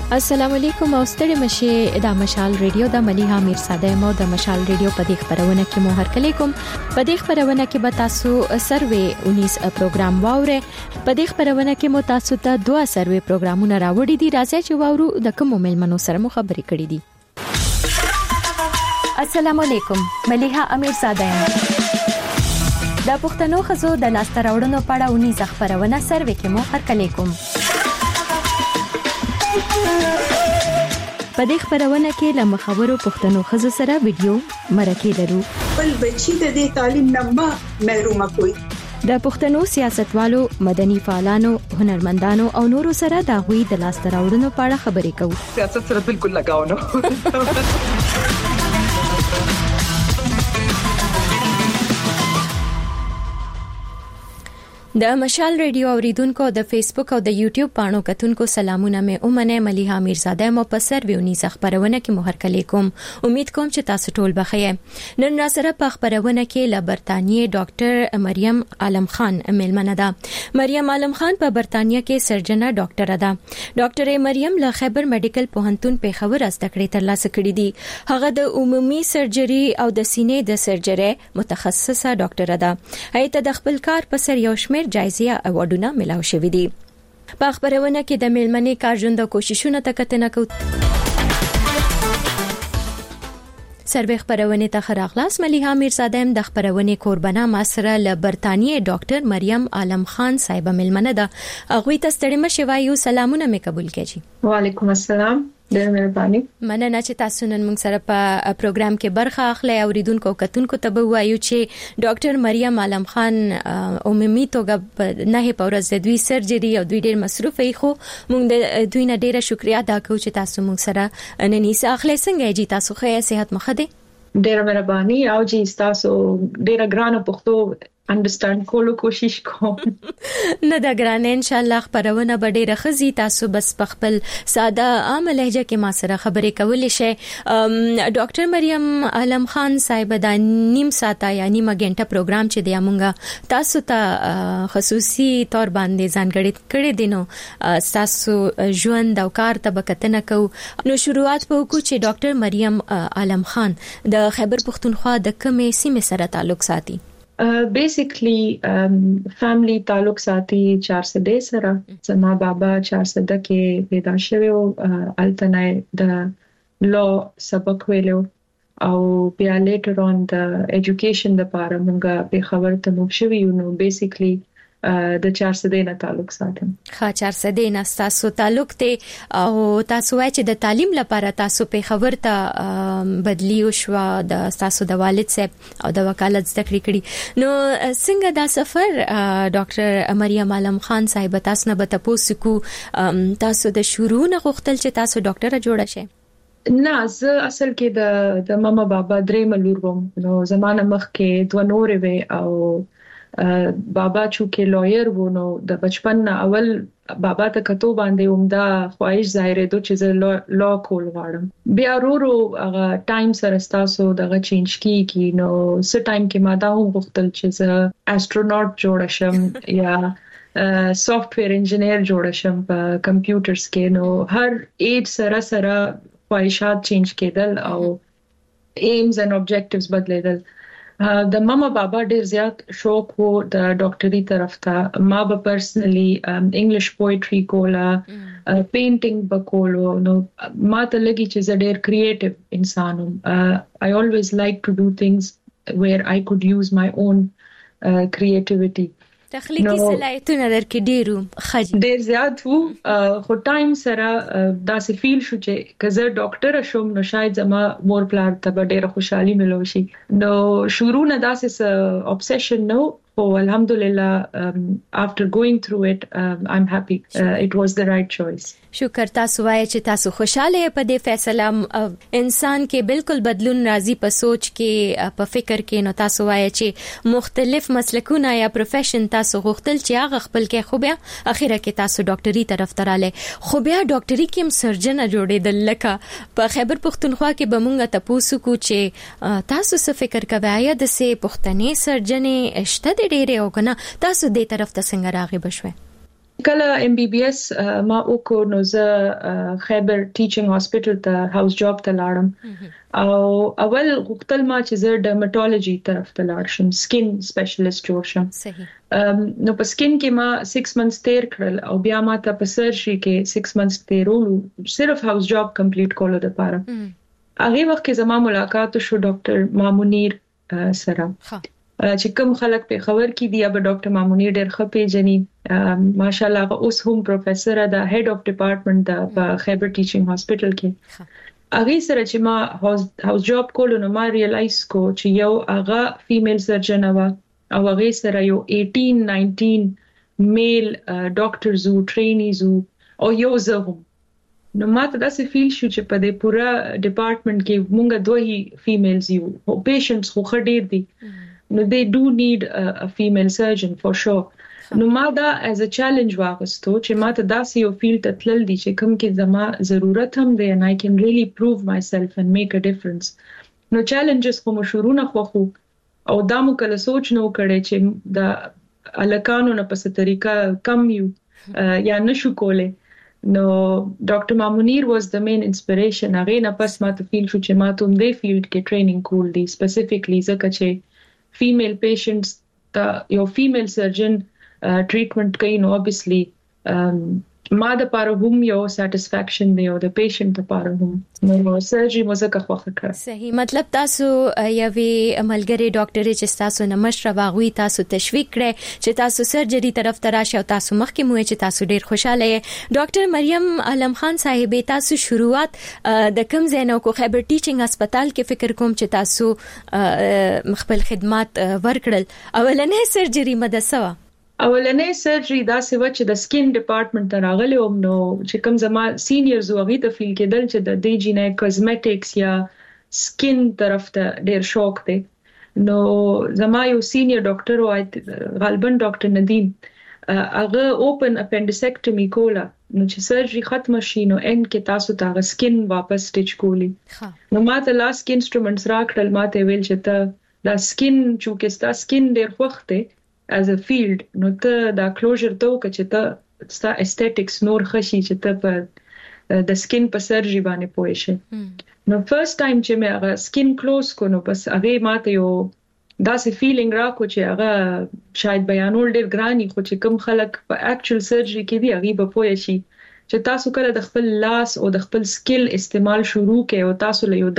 السلام علیکم او ستړي مشه د مشال ریډیو د ملیحه میرزاده مو د مشال ریډیو په دې خبرونه کې مو هر کله کوم په دې خبرونه کې به تاسو سروې 19 پروګرام واوره په دې خبرونه کې مو تاسو ته 2 سروې پروګرامونه راوړي دي راځي چې واورو د کوم ملمنو سره مو خبرې کړې دي. السلام علیکم ملیحه میرزاده د پښتنو خزو د لاسته راوړنو په اړه 19 خبرونه سروې کې مو هر کله کوم په دې خبرونه کې له مخاورو پښتنو خزو سره ویډیو مرکه لرو. بل بچی د دې تعلیم نه محروم کوي. د پښتنو سیاستوالو، مدني فعالانو، هنرمندانو او نورو سره د غوي د لاسته راوړنو په اړه خبرې کوو. سیاست سره بالکل لگاو نه. د مشال ریډیو اوریدونکو د فیسبوک او د یوټیوب پاڼو کتونکو سلامونه مې اومنه ملیحه میرزاده مو په سروې خبرونه کې مهر کلی کوم. امید کوم چې تاسو ټول بخیر. نن را سره په خبرونه کې له برتانیې ډاکټر مریم عالم خان ملمنه ده. مریم عالم خان په برتانیې کې سرجنه ډاکټر ده. ډاکټر مریم له خیبر میډیکل پوهنتون په خبر زده کړې ترلاسه کړې دي. هغه د عمومي سرجري او د سینې د سرجري متخصصه ډاکټر ده. هیته د خپل کار په سر یو شمېر جایزې اوارډونه ملاو شوې دي. په خبرونه کې د ملمنې کارژوند کوششونه ته کتنه کوي. سروې خبرونه ته خراغلاس ملیحه میرزاده د خبرونه قربانه ماسره له برتانیې ډاکټر مریم عالم خان صاحب ملمنه ده. هغه ته ستړي مشه وایو سلامونه مې قبول کړي. وعلیکم السلام. ډېر مهرباني. مننه چې تاسو نن موږ سره په پروګرام کې برخه اخلي. اوریدونکو کتونکو ته به وایو چې ډاکټر مریم عالم خان عمومي توګه نه په ورځ د دوی سرجري او دوی ډېر مصروف وي، خو موږ د دوی نه ډېره شکریا ادا کوو چې تاسو موږ سره نن یې اخلي. څنګه جی تاسو ښه صحت مخ ده؟ ډېر مهرباني او جی تاسو ډېر ګرانه پښتو انډرستانډ کولو کوشش کوم. نه دا ګرانه ان شاء الله خبرونه به ډېر خزي. تاسو بس خپل ساده عام لهجه کې ما سره خبرې کولې شي. ډاکټر مریم عالم خان صاحب دا نیم ساعته یا نیمه غنټه پروګرام چې دی مونږه تاسو ته خصوصي تور باندې ځانګړی کړی دینو تاسو ژوند او کار ته بکتنه کو. نو شروعات په کو چې ډاکټر مریم عالم خان د خیبر پختونخوا د کومې سیمې سره تعلق ساتي؟ بیسیکلی فیملی تعلق ساتي 400 سره. زما بابا 400 کې پیدا شوی او التنه د لو سبق ویلو او بیا لیټر اون د ایجوکیشن لپاره موږ په خبر ته مو شوی نو بیسیکلی د 400 نه تعلق ساتم. ښه 400 نه تاسو تعلق ته او تاسو وایي چې د تعلیم لپاره تاسو په خبر ته بدلی او شو د تاسو د والد صاحب او د وکالت زده کړې. نو څنګه دا سفر ډاکټر مریم عالم خان صاحب تاسو نه به تاسو کو تاسو د شروع نه غوښتل چې تاسو ډاکټر جوړ شئ؟ نه زه اصل کې د ماما بابا درې ملور وم. نو زمانه مخ کې دوه نورې وې او بابا چونکه لایر وو نو د بچپن اول بابا ته کتو باندې عمده خواهش ظاهره دو چې لا کول غواړم. بیا ورو هغه ټایم سره تاسو دغه چینج کیږي. نو څه ټایم کې ما دا وغوښتل چې زه استروناټ جوړ شم یا سافټویر انجینیر جوړ شم په کمپیوټرز کې. نو هر ایج سره خواهشات چینج کېدل او ایمز اند آبجیکټیوز بدلیدل. د ماما بابا ډیر زیات شوق وو د ډاکټري طرف ته. ما به پرسنلی انګلیش پوئټري کولا، پینټینګ وکولو. نو ما ته لګي چې زه ډیر کریټیو انسان یم. I always like to do things where I could use my own creativity. تخلیقي صلاحیتونه درکې ډیرو خجي ډیر زیات وو. خو ټایم سره داسې فیل شو چې کزه ډاکټر شوم نو شاید زما مور پلار ته ډیره خوشحالي ملو شي. نو شروع نه داسې obsession نو. alhamdulillah after going through it I'm happy it was the right choice. شکر. تاسو وایي چې تاسو خوشاله په دې فیصله. انسان کې بالکل بدلون راځي په سوچ کې په فکر کې. نو تاسو وایي چې مختلف مسلکونه یا پروفیشن تاسو غوښتل چې هغه خپل کې خو بیا اخیره کې تاسو ډاکټري طرف ته رااله. خو بیا ډاکټري کې هم سرجن جوړېدل. لکه په خیبر پختونخوا کې به مونږ ته پوښتنه کو چې تاسو څه فکر کوئ یا د سه پښتني سرجنې شته ډېرې او کنه تاسو دې طرف ته څنګه راغی بشوي؟ کله MBBS ما وکړ نو زه خیبر ټیچینګ هاسپټل ته هاوس جاب ته لاړم او اول غوښتل ما چې زه ډرمټالوژي طرف ته لاړ شم سکین سپیشلیست جوړ شم صحیح نو په سکین کې ما 6 months تیر کړل او بیا ما ته په سرجری کې 6 months تیرولو صرف هاوس جاب کمپلیټ کولو لپاره هغه وخت کې زما ملاقات شو ډاکټر مامونیر سره چې کوم خلک په خبر کې دی اب ډاکټر مامونیر ډېر ښه پیژني ماشاءالله اوس هم پروفیسور دا هډ اف ډپارټمنټ دا په خیبر ټیچینګ هاسپټل کې هغه سره چې ما هاوس جاب کولو نو ما ریلایز کو چې یو هغه فیمیل سرجن و او هغه سره یو 18-19 میل ډاکټرز او ټرینیز او یو زه نو ما ته داسې فیل شو چې په دې پورا ډپارټمنټ کې مونږ دوه فیمیلز یو او پیشنټس خو ډېر دي No, they do need a female surgeon for sure. No, ما دا as a challenge واغستو چې ما ته داسې یو فیلډ ته تلل دي چې کوم کې زما ضرورت هم دی and I can really prove myself and make a difference. نو challenges خو مشورونه خو او دا مو کله سوچ نو کړي چې دا الکانو نه په څه طریقه کم یو یا نشو کوله نو ډاکټر مامونیر was the main inspiration. هغه نه پس ما ته فیل شو چې ما ته دې فیلډ کې ټریننګ کول دي specifically ځکه چې female patients your female surgeon treatment کوي نو obviously ما د پاره هم یو satisfaction دی او د patient لپاره هم نو surgery مزه خوخه کړ صحیح مطلب تاسو یوې عملګری ډاکټر چې تاسو نه مشره واغوي تاسو تشویق کړئ چې تاسو سرجری طرف ته راشئ او تاسو مخکې مو چې تاسو ډیر خوشاله یې ډاکټر مریم عالم خان صاحب تاسو شروعات د کوم ځای کو خیبر ټیچینګ هسپتال کې فکر کوم چې تاسو خپل خدمات ورکړل اولنې سرجری مدسوا اولنې سرجری دا سوه چې د سکین ډپارټمنټ ته راغلی وم نو چې کوم زما سینیئرز وغه ته فیل کېدل چې د دې جنې کاسمیټکس یا سکین طرف ته ډېر شوق دی نو زما یو سینیئر ډاکټر و غالبا ډاکټر ندیم هغه اوپن اپنډیسیکټمی کوله نو چې سرجری ختم شي نو اند کې تاسو ته سکین واپس سټیچ کولی نو ما ته لاس کې انسټرومنټس راکړل ما ته ویل چې ته دا سکین چې ستا سکین ډېر خوښ دی as a field نو ته دا کلوزر ته وکړه چې ته ستا استیټکس نور خشي چې ته په د سکین په سرجری باندې پوه شې نو فرست ټایم چې مې هغه سکین کلوز کو نو بس هغه ماته یو داسې فیلینګ راکو چې هغه شاید بیانول ډېر ګرانی خو چې کوم خلک په اکچوال سرجری کې دی هغه به پوه شي چې تاسو کله د خپل لاس او د خپل سکل استعمال شروع کړئ او تاسو له یو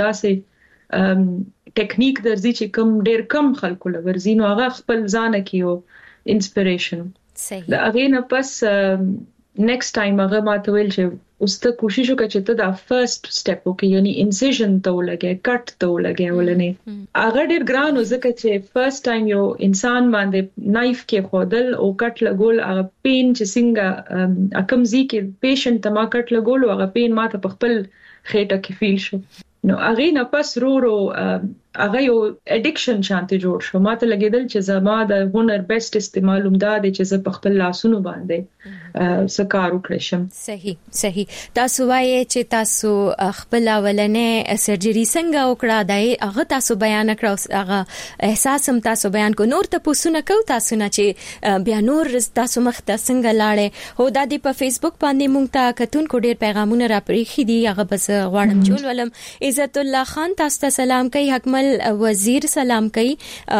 داسې ټیکنیک درځي چې کوم ډېر کم خلکو لورځي نو هغه خپل ځان کې یو انسپیریشن صحیح دا هغه نه پس نیکسټ ټایم هغه ماته ویل چې اوس ته کوشش وکړه چې ته دا فرست سټپ وکړې یعنی انسیژن ته ولګې کټ ته ولګې ولنه هغه ډېر ګران ځکه چې فرست ټایم یو انسان باندې نایف کې خودل او کټ لګول هغه پین چې څنګه اکمزي کې پیشنټ ته ما کټ لګول هغه پین ماته په خپل خېټه کې فیل شو نو هغه نه پس رو هغه یو اډیکشن شانتي جوړ شو ماته لګیدل چې زما د هنر بیسټ استعمال امداد چې زه په خپل لاسونو باندې سکار وکړم صحیح تاسو وایي چې تاسو خپل اولنې سرجری څنګه وکړه دای هغه تاسو بیان کړو هغه احساس هم تاسو بیان کو نور ته پوښتنه کو تاسو نه چې بیا نور تاسو مخ ته څنګه لاړې هو د دې په فیسبوک باندې مونږ ته کتون کو ډیر پیغامونه را پریخي دي هغه بس غواړم چول ولم عزت الله خان تاسو ته سلام کوي حکمل وزیر سلام کوي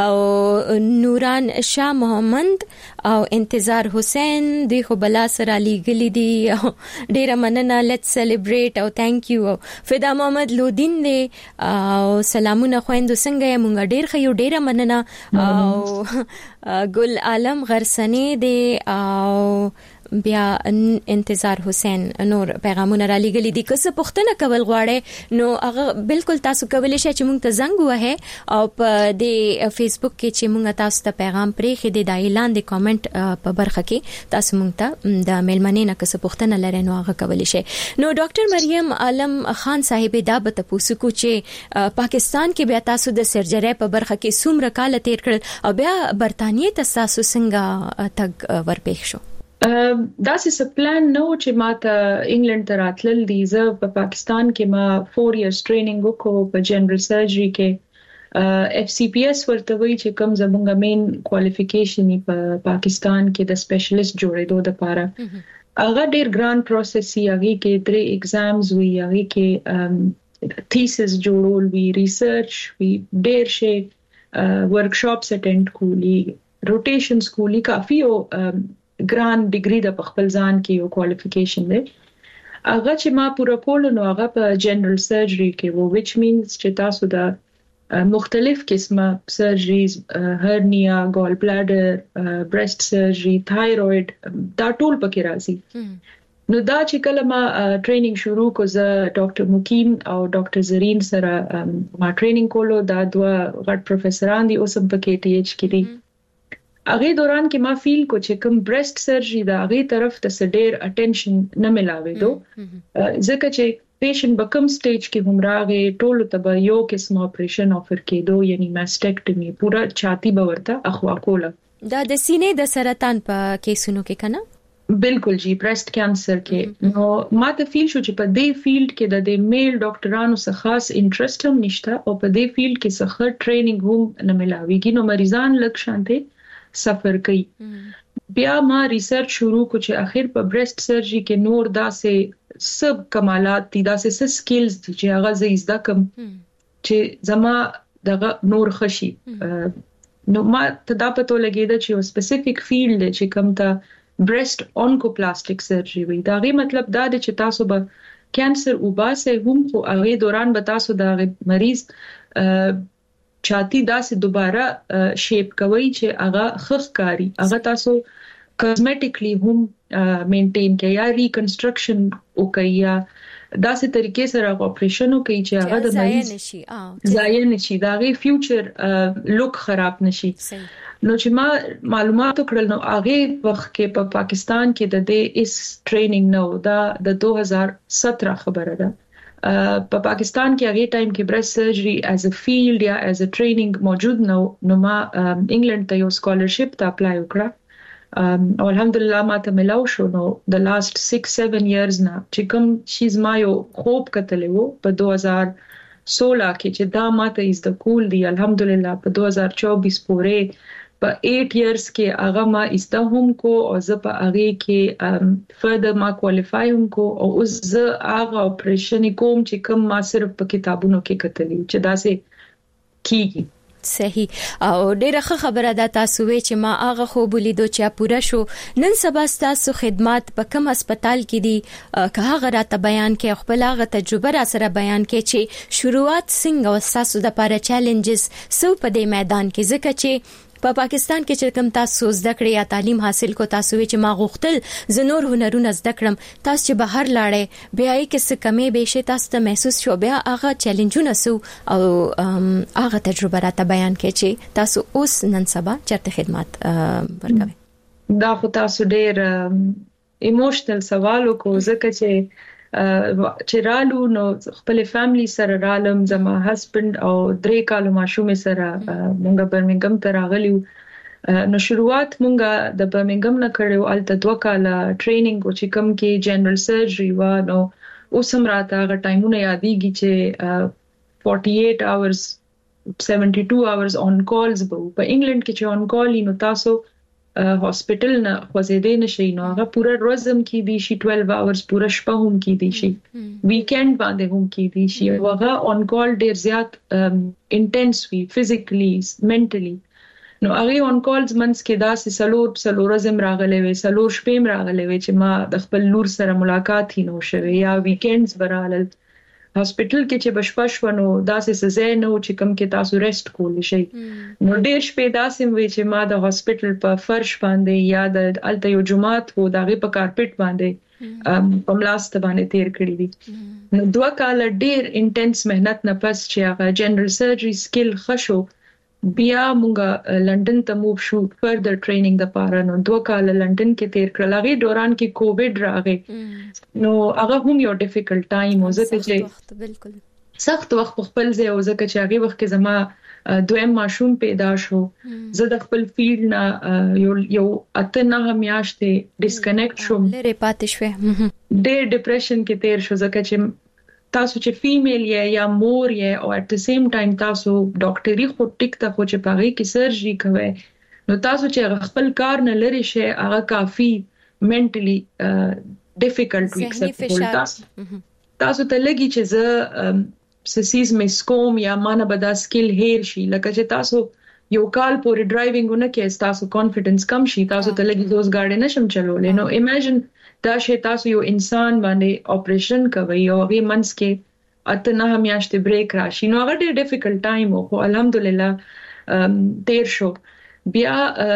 او نوران شاه محمد او انتظار حسین دی خو بلا سره لیګلی دی ډیره مننه لیټس سلیبریټ او ثانک یو فدا محمد لودین دی او سلامونه خويندو څنګه مونږ ډیر خيو ډیره مننه او ګل عالم غرسنی دی او بیا انتظار حسین نور پیغامونه را لګلې دي که څه پوښتنه کول غواړي نو هغه بالکل تاسو کولی شئ چې مونږ ته زنګ ووهئ او په دې فیسبوک کې چې مونږ تاسو ته پیغام پرېښی دی د اعلان د کامنټ په برخه کې تاسو مونږ ته د میلمنې نه که څه پوښتنه لرئ نو هغه کولی شئ نو ډاکټر مریم عالم خان صاحب دا به تاسو کو چې پاکستان کې بیا تاسو د سرجری په برخه کې څومره کال تیر کړل او بیا برتانیې ته تاسو څنګه تګ ورپېښ شو داسې پلان نو چې ما ته انګلند ته راتلل دي زه په پاکستان کې ما 4 years training وکړو په جنرال سرجری کې FCPS ورته وی چې کوم زمونږ مین کوالیفیکیشن په پاکستان کې د سپیشلیست جوړېدو لپاره هغه ډیر ګران پروسس یې هغه کې 3 ایگزامز وی هغه کې تھیسس جوړول وی ریسرچ وی ډیر شي ورکشاپس اټینډ کولی روټیشنز کولی کافي او ګران ډیګري د خپل ځان کې یو کوالیفیکیشن دی هغه چې ما پورا کول نو هغه په جنرال سرجری کې وو which means چې تاسو د مختلف قسمه سرجریز هرنیا ګال بلاډر بريست سرجری تایروید دا ټول پکې راځي نو دا چې کله ما ټریننګ شروع کو زه ډاکټر مقیم او ډاکټر زرین سره ما ټریننګ کولو دا دوه غټ پروفیسوران دي اوس هم پکې ټي ایچ کې دي هغه دوران کې ما فیل کو چې کوم بريست سرجری دا هغه طرف ته سډیر اټینشن نه ملاوي دو ځکه چې پیشنټ په کوم سټیج کې هم راغی ټول ته به یو قسم اپریشن افر کېدو یعنی ماستیکټمی پورا چاتی به ورته اخوا کوله دا د سینې د سرطان په کیسونو کې کنه بالکل جی بريست کانسر کې نو ما ته فیل شو چې په دې فیلډ کې د میل ډاکټرانو څخه خاص انټرست هم نشته او په دې فیلډ کې څخه ټریننګ هم نه ملاويږي نو مریضان لک شانته سفر کوي بیا ما ریسرچ شروع کو چې اخر په بريست سرجری کې نور داسې سب کمالات دي داسې سکلز دي چې هغه زیاده کم چې زما دغه نور خشي نو ما ته دا پته لګیدا چې یو سپیسیفیک فیلډ چې کوم ته بريست اونکوپلاستیک سرجری وي دا غي مطلب دا دی چې تاسو به کانسر وباسه هم خو هغه دوران به تاسو د مریض چاتی داسې دوباره شیپ کوي چې هغه خخ کاری هغه تاسو کاسمیټیکلی هم مینټین کوي یا ریکنسټرکشن وکړي یا داسې طریقې سره اپریشن وکړي چې هغه د مریض ضایع نشي دا غي فیوچر لوک خراب نشي نو چې ما معلومات وکړل نو هغه وخت کې په پاکستان کې د دې اس ټریننګ نو دا د 2017 خبره ده په پاکستان کې هغه ټایم کې بريست سرجری ایز ا فیلډ یا ایز ا ټریننګ موجود نو ما انګلند ته یو سکالرشپ ته اپلای وکړه او الحمدلله ما ته ملاو شو نو د لاست 6-7 ایئرز نه چې کوم شیز ما یو خوب کتلې وو په 2016 کې چې دا ما ته از د کول دی الحمدلله په 2024 پورې په 8 ایئرز کې هغه ما استهم کو او زه په هغه کې فردر ما کوالیفای هم کو او اوس زه هغه اپریشن کوم چې کوم ما صرف په کتابونو کې کتلی چې دا سه کیږي صحیح او ډیره خبره ده تاسو وی چې ما هغه خو بولیدو چې پوره شو نن سبا تاسو خدمات په کوم هسپتال کې دي که هغه راته بیان کې خپل هغه تجربه را سره بیان کې چې شروعات څنګه وساسو د لپاره چیلنجز سو په دې میدان کې ځکه چې په پاکستان کې چې کوم تاسو زده کړې یا تعلیم حاصل کو تاسو چې ما غوښتل زنور هنرونه زده کړم تاسو چې بهر لاړې بیا یې کې څه کمې به شي تاسو ته محسوس شو بیا هغه چیلنجونه سو او هغه تجربه راته بیان کې چې تاسو اوس نن سبا چرته خدمات ورکوي دا خو تاسو ډېر ایموشنل سوال کو ځکه چې رالو نو خپل فیملی سره رالم زما هسبند او 3 کالو ماشوم سره مونږ برمنګم ته راغلیو نو شروعات مونږ د برمنګم نه کړو الته 2 کاله ټریننګ او چې کوم کې جنرال سرجری و نو اوس هم راته هغه ټایمونه یادېږي چې 48 اورز 72 اورز اون کالز په انګلند کې چې اون کال نو تاسو هاسپټل نه خوځېدې نشي نو هغه پورا ورځم کې دي شي 12 اورز پورا شپه هم کې دي شي ویکند باندې هم کې دي شي هغه اون کال ډیر زیات انټنس وی فزیکلی منټلی نو هغه اون کالز منس کې دا سلور ورځم راغلې وي سلور شپې راغلې وي چې ما د خپل لور سره ملاقات هی نو شوه یا ویکندز برالل هاسپټل کې چې بشپشونو داسې سزا نه و چې کوم کې تاسو ریسټ کول شي نو ډېر شپې داسې وي چې ما د هاسپټل په فرش باندې یا د الته یو جمعات وو دغه په کارپټ باندې په ملاسته باندې تیر کړی دي نو 2 کال ډېر انټنس مهنت نه پس چې هغه جنرال سرجری سکل خشو بیا مونږه لندن ته موو شو فردر ټریننګ د پاره نو 2 کال لندن کې تیر کړل هغه دوران کې کووډ راغی نو هغه هم یو ډیفیکلټ ټایم و ځکه چې بالکل سخت وخت خپل ځای او ځکه چې هغه وخت کې زما دویم ماشوم پیدا شو زه د خپل فیلډ نه یو اته نه میاشتې ډیسکنیکټ شوم لري پاتې شوې ډېر ډیپریشن کې تیر شو ځکه چې تاسو چې فیمیل یا مور او at the same time تاسو ډاکټري خو ټیک ته خو چې پاغي کې سرجری کوي نو تاسو چې خپل کار نه لري شي هغه کافي منټلی ډیفیکلټ وي تاسو ته لګي چې زه سسیز مسکوم یا مانه بدا سکل هیر شي لکه چې تاسو یو کال پورې ډرایوینګ نه کې تاسو کانفیډنس کم شي تاسو ته لګي دوز گاډي نشم چلولې نو امیجن دا شی تاسو یو انسان باندې اپریشن کوي او هغه منس کې اته نه میاشتې بریک راشي نو هغه ډېر ډیفیکلټ ټایم او الحمدلله تیر شو بیا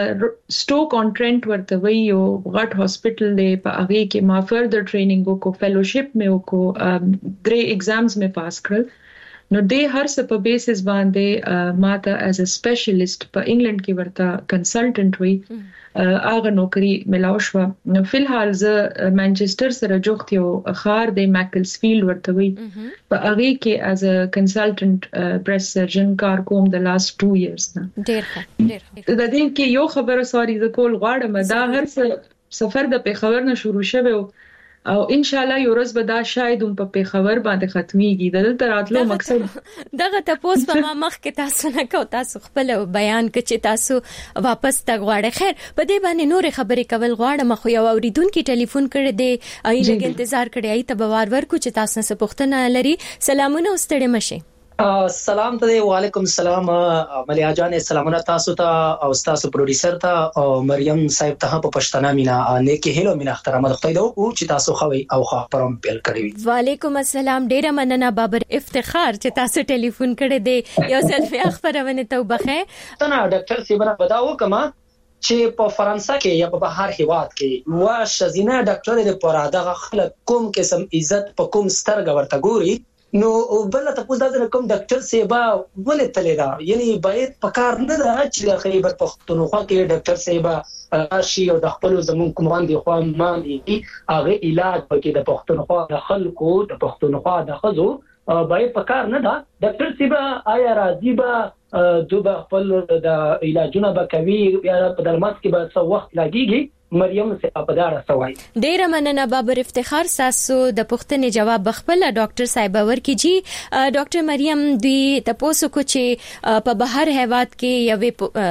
سټوک اون ټرنټ ورته وی یو غټ هاسپټل دی په هغه کې ما فردر ټریننګ وکړو فیلوشپ مې وکړو 3 ایگزامز مې پاس کړل نو د هر څه په بیسس باندې ما ته ایز ا سپیشلیست په انګلند کې ورته کنسلټنټ وی هغه نوکری ملاو شو نو فلحال زه مانچستر سره جوخت یو خار د ماکلسفیلډ ورته وی په هغه کې ایز ا کنسلټنټ بریسټ سرجن کار کوم د لاست 2 ایئرز نه ډیر د دې کې یو خبره سوري د کول غواړم دا هر څه سفر د پیښور نه شروع شوه او ان شاء الله یو ورځ به دا شاید هم په پیښور باندې ختميږي دلته راتلو مقصد دغه تاسو په مخ کې تاسو نه کو تاسو خپل بیان کې چې تاسو واپس تګ غواړئ خیر په دې باندې نور خبرې کول غواړم خو یو اوریدونکو ټلیفون کړی دی ایله انتظار کړی ای ته بوار ورکو چې تاسو نه پوښتنه لري سلامونه واستړي مشه سلام ته وعلیکم السلام ملیا جان سلامونه تاسو ته او تاسو پروډوسر ته او مریم صاحب ته په پښتنه مینا نیکی هلو مینا احترام د خدای او چې تاسو خوي او خبرم پیل کړی وعلیکم السلام ډیره مننه بابر افتخار چې تاسو ټلیفون کړی دی یو سلفي خبرونه ته وبخه ته ډاکټر سیبره بداو کما چې په فرانسه کې یا په بهر هیواد کې وا شزینه ډاکټر د پوره دغه خلک کوم قسم عزت په کوم سترګ ورته ګوري نو بل ته پوښتنه ده کوم ډاکټر سیبا ولې تللی دا یعنی باید پکار نه ده چې خیبر پختونخوا کې ډاکټر سیبا شي او د خپل زمون کومان دي خو ما دي هغه علاج پکې د پختونخوا د خلکو د پختونخوا د خزو باید پکار نه ده ډاکټر سیبا آیا راځي با دوه خپل د علاجونه بکوي یا په درمات کې به څو وخت لګيږي مریم صاحب په دارا سوای ډیر مننه بابر افتخار تاسو د پوښتنې جواب خپل ډاکټر صاحب ورکړي جی ډاکټر مریم دوی تاسو کو چې په بهر هیواد کې یو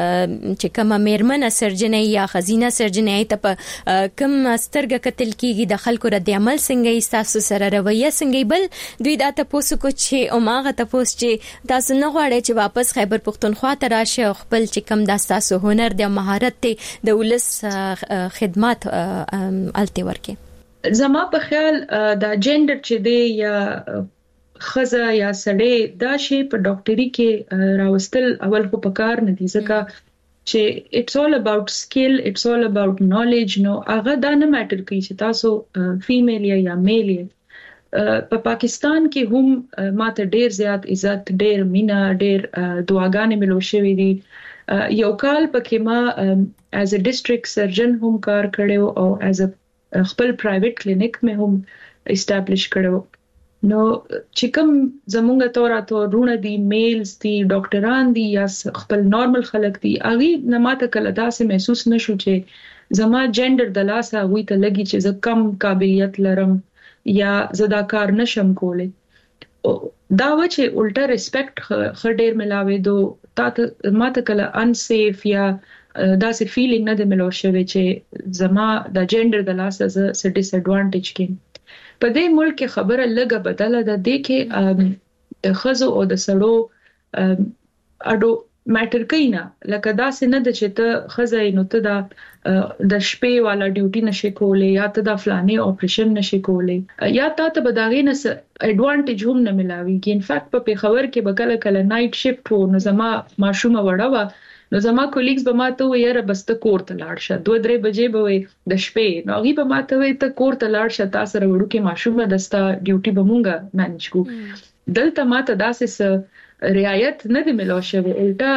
چې کومه میرمنه سرجنۍ یا خزینه سرجنۍ ته کوم سترګه قتل کیږي د خلکو رد عمل څنګه تاسو سره رویه څنګه بل دوی دا تاسو کو چې او ماغه تاسو چې تاسو نه غواړئ چې واپس خیبر پختونخوا ته راشي خپل چې کوم د تاسو هنر د مهارت ته د ولس خدمات الته ورکه زما په خیال دا جندر چې دی یا خزه یا سړی دا شی په ډاکټري کې راوستل اول خو پکار نه دي ځکه چې it's all about skill it's all about knowledge نو هغه دا نه ماتر کوي چې تاسو فیمیل یا میل په پاکستان کې هم ماته ډیر زیات عزت ډیر مینا ډیر دعاګانې ملو شوې دي یو کال پکې ما as a district surgeon هم کار کړو او as a خپل private clinic مې هم establish کړو نو چې کوم زمونږ توراتو رونه دي میلز دي ډاکټران دي یا خپل نارمل خلک دي اغي نه ماته کله داسې محسوس نشو چې زما جندر د لاسه وي ته لګي چې زه کم قابلیت لرم یا زدا کار نشم کولای دا و چې الټا ریسپیکټ خډیر ملاوي دو تا ماته کله انسیف یا داسې فیلینګ نه د ملو شوی چې زما د جندر د لاسه ز ډیس ایڈوانټیج کې په دې ملک کې خبره لګه بدله ده د کې د خزو او د سړو اډو ماتر کینا لکه داسې نه د چې ته خزای نو ته د شپې والا ډیوټي نشي کولای یا ته د فلانې اپریشن نشي کولای یا ته بداغې نه ایڈوانټیج هم نه ملاويږي ان فیکټ په پیښور کې بکله کله نایټ شیفټ وو نو زما ماشومه وړه نو زما کولیګز به ماته ویره بس ته کور ته لاړ شه 2-3 بجې به وي د شپې نو غي به ماته وي ته کور ته لاړ شه تاسو سره وړو کې ماشومه دستا ډیوټي به مونږه مانج کو دلته ماته داسې رعایت نه دی ملو شوی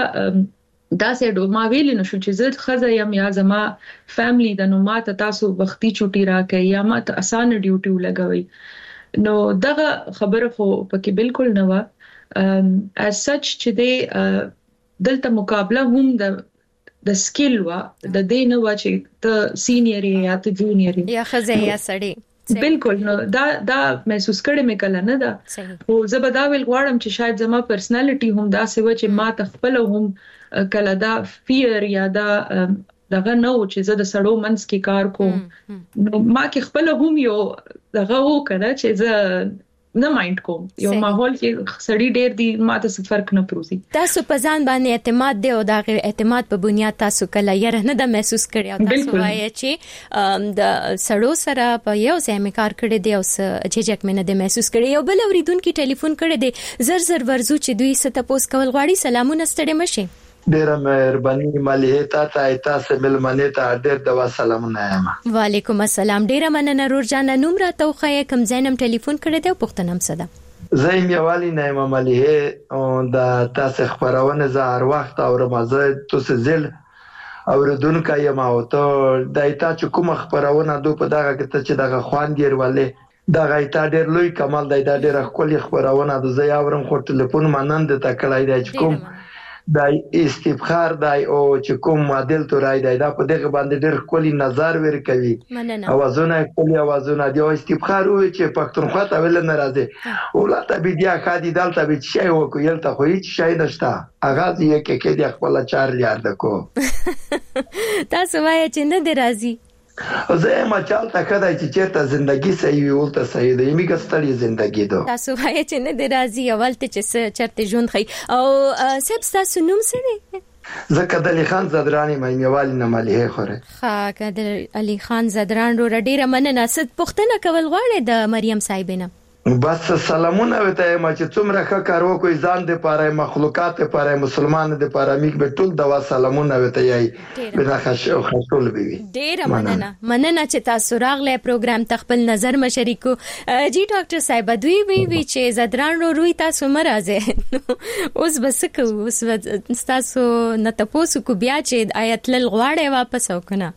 الټا داسې ډو ما ویل نو شو چې زه خزه یم یا زما فیملی د نو ماته تاسو وختي چوټي راکې یا ماته اسانه ډیوټي ولګوي نو دغه خبره خو پکې بالکل نه و as such چې دی دلته مقابله هم د سکیل وا د دینه وا چې ته سینیئر یا ته جونیئر یا خزه یا سړی بالکل نو دا محسوس کړم کله نه دا او زبدا ویل غواړم چې شاید زما پرسنالټي هم دا سوي چې ما تخپل هم کله دا فیر یا دا دغه نو چې زه د سړو منس کې کار کوم نو ما کې خپل هم یو دغه وکړه چې زه نه مایند کوم یو ماحول کې سړی ډېر دی ماته څه فرق نه پروزي تاسو په ځان باندې اعتماد دی او دا اعتماد په بنیاد تاسو کله یره نه د محسوس کړی او تاسو وایي چې د سړو سره په یو ځای مې کار کړی دی او چې مې نه د محسوس کړی یو بل اوریدونکو ټلیفون کړی دی زر ورزو چې دوی ست تاسو کول غواړي سلامونه ستړي مشه ډیره مهرباني مليحه تاسو ملمنه ته ډیر د سلامونه یم وعلیکم السلام ډیره مننه رور جان نوم را توخه کوم زینم ټلیفون کړی دی او پښتنم صدا زیم یوالي نه مليحه او د تاسو خبرونه زه هر وخت او رمضان تاسو زل اوردونکو یم او ته د تاسو کوم خبرونه دو په دغه کې چې دغه خوان ډیر ولې دا غیتا ډیر لوی کمال دی دا ډیر خپل خبرونه د زه یاورم خو ټلیفون منند ته کړای دی چې کوم دا استفخار دی او چې کوم معادل تورای دی دا په دغه باندې ډېر کلی نظر ورکوي اوازونه کلی اوازونه دی او استفخار وي چې پښتونخوا ته ویل نه راځي او لا ته بیا خادي دلته به شي وکول ته خو هیڅ شي نشته اغاز یې کې د خپل چار یاد کو تاسو وایي چې نه دی راځي زه ما چالتا کدا چې چیرته ژوندۍ صحیح ولته صحیح دی میګه ستړي ژوندۍ دو تاسو وایي چې نه دی راځي اولته چې چرته ژوند خي او سب تاسو نوم سره زکه د علي خان زدرانی مې والی نه مليحه خوره ها کدر علي خان زدران رو ډیره مننه ست پښتنه کول غواړي د مریم صاحبینه بس سلامونه وته ما چې څومره ښه کار وکوي ځان د پاره مخلوقات لپاره مسلمان د پاره میګ به ټول دوا سلامونه وته یي بنا خشول بي ډیره مننه چې تاسو راغله پروګرام تخپل نظر مشریکو جی ډاکټر صاحب دوی وی چې زدران روي تاسو مرزه اوس بس کو اوس تاسو نه تاسو کو بیا چې آیت لل غواړي واپس وکنه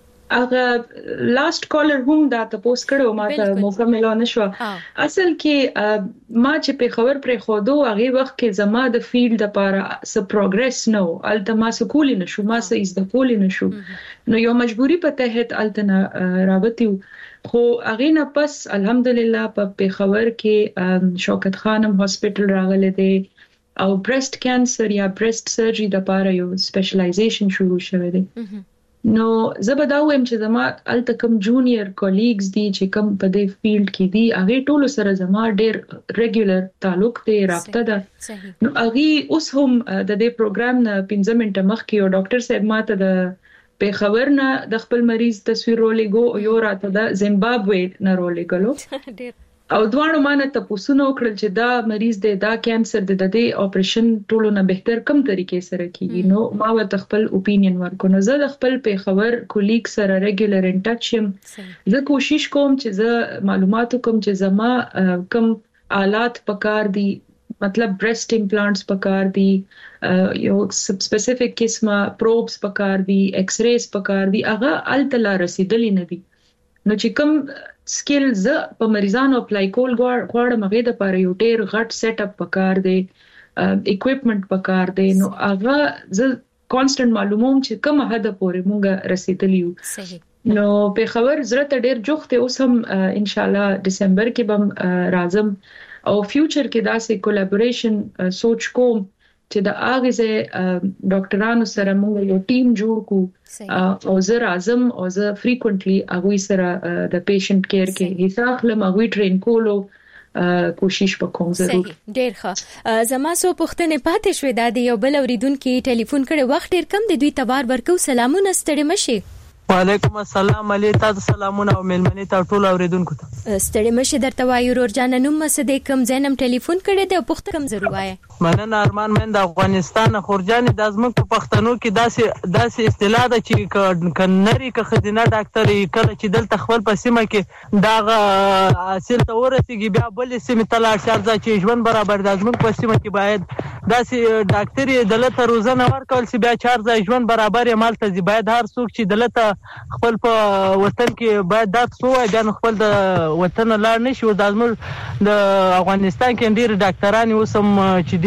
اغه لاست کالر هم دا تاسو کړو ما ته موقع ملو نشو اصل کې ما چې په خبر پر خودو هغه وخت کې زما د فیلډ لپاره س پروګرس نو الته ما سکول نشو ما سې از د کول نشو نو یو مجبوری په تحت الته رابطیو خو هغه نه پس الحمدلله په خبر کې شوکت خانم هاسپټل راغله دي او برست کانسر یا برست سرجری د لپاره یو سپیشلایزیشن شروع شوه دي نو زبداوم چې زما الته کوم جونیئر کولیګز دي چې کوم په دې فیلډ کې دي هغه ټول سره زما ډېر ریګولر تعلق دی رابطه ده نو هغه اوس هم د دې پروګرام نه 15 منټه مخکې یو ډاکټر صاحب ماته د په خبر نه د خپل مریض تصویر ولېګو یو راته د زیمبابوې نه ولېګلو او دوانو مانه تاسو نو کړل چې دا مریض دی دا کانسر دی د دې اپریشن ټولو نه بهتر کوم طریقې سره کیږي نو ما ورته خپل اوپینین ورکو نو زه د خپل په خبر کولیګ سره ریګولر ان ټچ یم زه کوشش کوم چې زه معلومات کوم چې زما کوم آلات پکار دي مطلب برست امپلانټس پکار دي یو سپیسیفیک قسمه پروبس پکار دي ایکس ریز پکار دي هغه التلا رسیدلې نه دي نو چې کوم سکلز په مریضانو اپلای کول غواړم هغه د پاره یو ډیر غټ سیټ اپ پکار دی اکوپمنٹ پکار دی نو هغه ز کانسټنټ معلوموم چې کوم هدف پورې مونږه رسیدلیو صحیح نو په خبر زړه ته ډیر جوخته اوس هم ان شاء الله دسمبر کې بم راځم او فیوچر کې داسې کولیبوریشن سوچ کوم چې د اغه زه ډاکټرانو سره موږ یو ټیم جوړ کو او زه اعظم او زه فریکوئنټلی هغه سره د پیشنټ کیر کې حساب لم هغه ټرین کولو کوشش وکوم ضرور ډیر ښه زما سو پښتنه پاتې شوې د یو بل اوریدونکو ټلیفون کړي وخت ډیر کم دی دوی تبار ورکو سلامونه ستړي مشي وعلیکم السلام علی تاسو سلامونه او ملمنې ته ټول اوریدونکو ته ستړي مشه درته وایو ورور جان نوم مسد کوم زینم ټلیفون کړي دی او پښتو کم ضرور وای مننه ارمان من د افغانستان خورجان د ازمک په پښتنو کې داسې اصطلاح ده چې کنری که خدینه ډاکټر کله چې دلته خپل په سیمه کې دا حاصل ته ورسیږي بیا بل سیمه تلاش ارزه چې ژوند برابر د ازمک په سیمه کې باید داسې ډاکټر دلته روزنه ورکول سی بیا چارځه ژوند برابر مالته زی باید هر څوک چې دلته خپل په وطن کې باید دا څو بیا خپل د وطن لار نشي او د افغانستان کې ډیر ډاکټران اوسم چې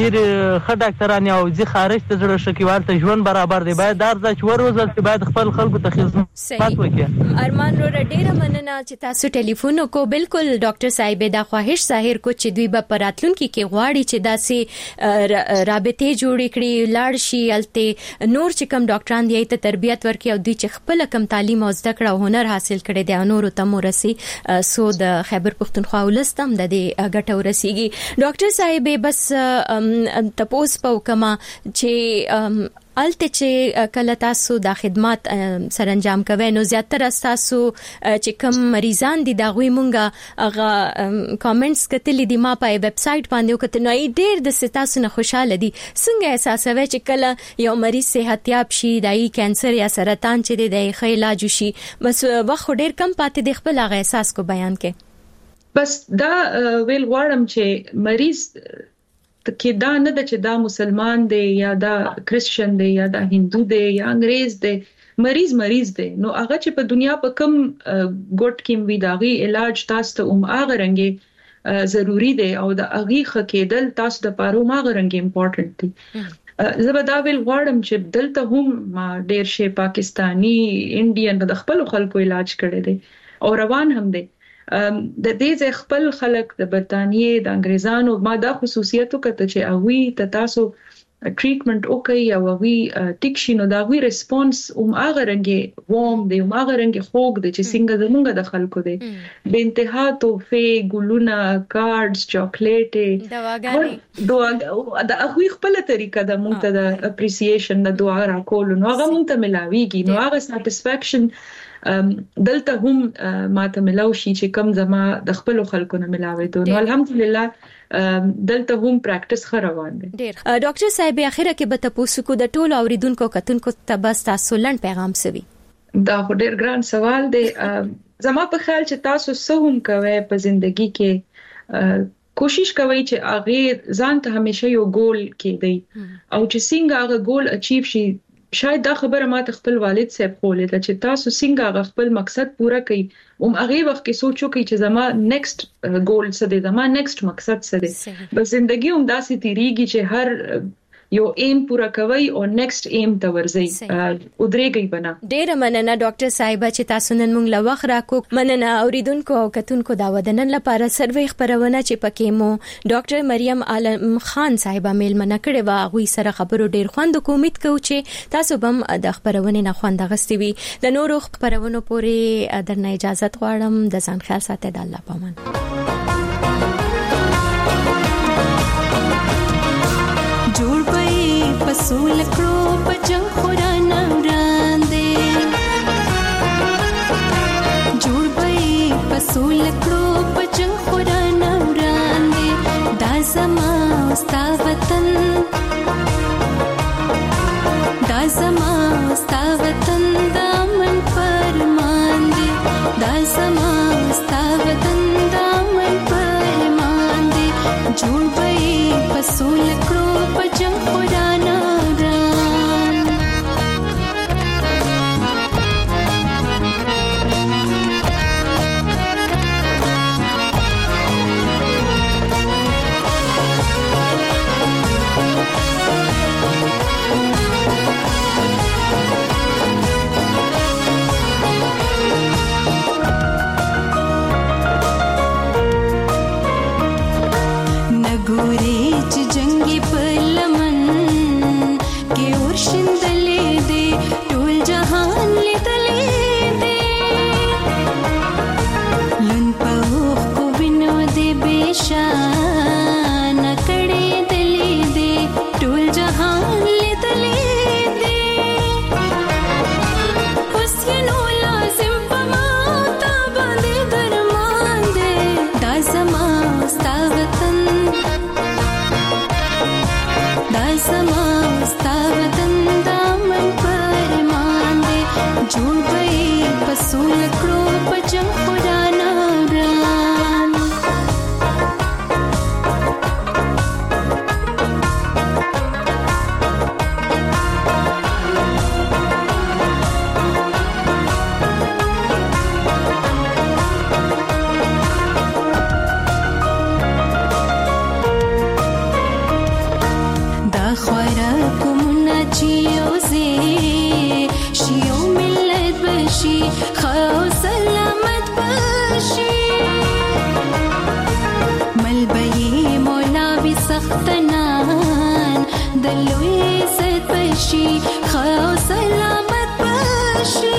ډیر ښه ډاکټران او ځي خارج ته زړه شکیوال ته ژوند برابر دی باید دار ځ چې وروزل چې باید خپل خلکو ته خدمت وکړي. ارمان رو ډیره مننه چې تاسو ټلیفون وکړو. بالکل ډاکټر صاحب دا خواهش ظاهر کو چې دوی به پراتلونکو کې غواړي چې داسې رابطې جوړې کړي لاړ شي الته نور چې کم ډاکټران دی ته تربیت ورکړي او دوی چې خپل کم تعلیم او زده کړه او هنر حاصل کړي دي نور ته مورسي سو د خیبر پختونخوا ولستم د دې ګټه ورسیږي. ډاکټر صاحب بس تپوس په کما چې الته چې کله تاسو د خدمات سرانجام کوي نو زیاتره تاسو چې کم مریضان دي دا غوي مونږه هغه کامنټس کتلې دي ما په ویب سټ باندې وکړه نو ډېر د تاسو نه خوشاله دي څنګه احساسوي چې کله یو مریض صحتياب شي دای کانسر یا سرطان چې دی د علاج شي بس وخت ډېر کم پاتې د خپل هغه احساس کو بیان کې. بس دا ویل غواړم چې مریض کې دا نه د چې دا مسلمان دی یا دا کرسچن دی یا دا هندو دی یا انګريز دی مریض دی نو هغه چې په دنیا په کم ګوټ کې وی داغي علاج تاسو ته هغه رنګي ضروری دی او د هغه خکېدل تاسو د پاره هغه رنګي امپورټنت دی. زبدا ویل غواړم چې دلته هم ما ډیر شي پاکستانی انډین د خپل خلکو علاج کړي دي او روان هم دي د دې خپل خلک د برتانیې د انګريزانو ما دا خصوصیتو کته چې اوی ته تاسو ټریټمنټ وکي او اوی ټیکشینو دا وی ریسپانس هغه رنګي ووم دی هغه رنګي خوګ دی چې څنګه زمونږ د خلکو دی به انتها توفه ګلونا کارډز چاکلیټ دواګانې دا اوی خپل طریقه د مونږ ته د اپریسییشن د دعا راکول نو هغه مونږ ته ملاويږي نو هغه سټیسفیکشن دلته هم ماته ملاو شي چې کم زما د خپل خلکو نه ملاوي دي نو الحمدلله دلته هم پریکټیس روان دي. ډاکټر صاحب اخیره کې به تاسو کو د ټولو اوریدونکو کتونکو ته بس تاسو لن پیغام سوي. دا ډېر ګران سوال دی. زما په خیال چې تاسو څه هم کوي په ژوندۍ کې کوشش کوي چې هغه ځان ته همیشه یو ګول کېدی او چې څنګه هغه ګول اچیو شي. شاید دا خبره ما ته خپل والد صاحب خولې چې تاسو څنګه خپل مقصد پورا کړئ هغه وخت کې سوچو کې چې زما نیکسټ ګول څه دی زما نیکسټ مقصد څه دی بس ژوندۍ هم داسې تیریږي چې هر یو ایم پورا کوي او نیکسټ ایم ته ورځي او درېږي بنا. ډېر مننه ډاکټر صاحب چې تاسو نن موږ له وخت راکو. مننه اوریدونکو او کتونکو دا ودنن لپاره سروي خبرونه چې پکې مو ډاکټر مریم عالم خان صاحب میل منه کړي وا غوي سره خبرو ډېر خوند کوم. امید کوم چې تاسو بم د خبرونه نه خوند غستې وي. د نورو خبرونو پورې درنه اجازه غواړم. د ځان خیال ساتئ. د الله پامان. پسول کړو په جنگ خوران وړاندې جوړ به پسول کړو په جنگ خوران وړاندې دا زما ستا وطن دا زما ستا وطن دا من فرمان دی دا زما ستا وطن دا من فرمان دی جوړ به پسول کړو په جنگ خوران څښتنان د لوی عزت بشي خو سلامت بشي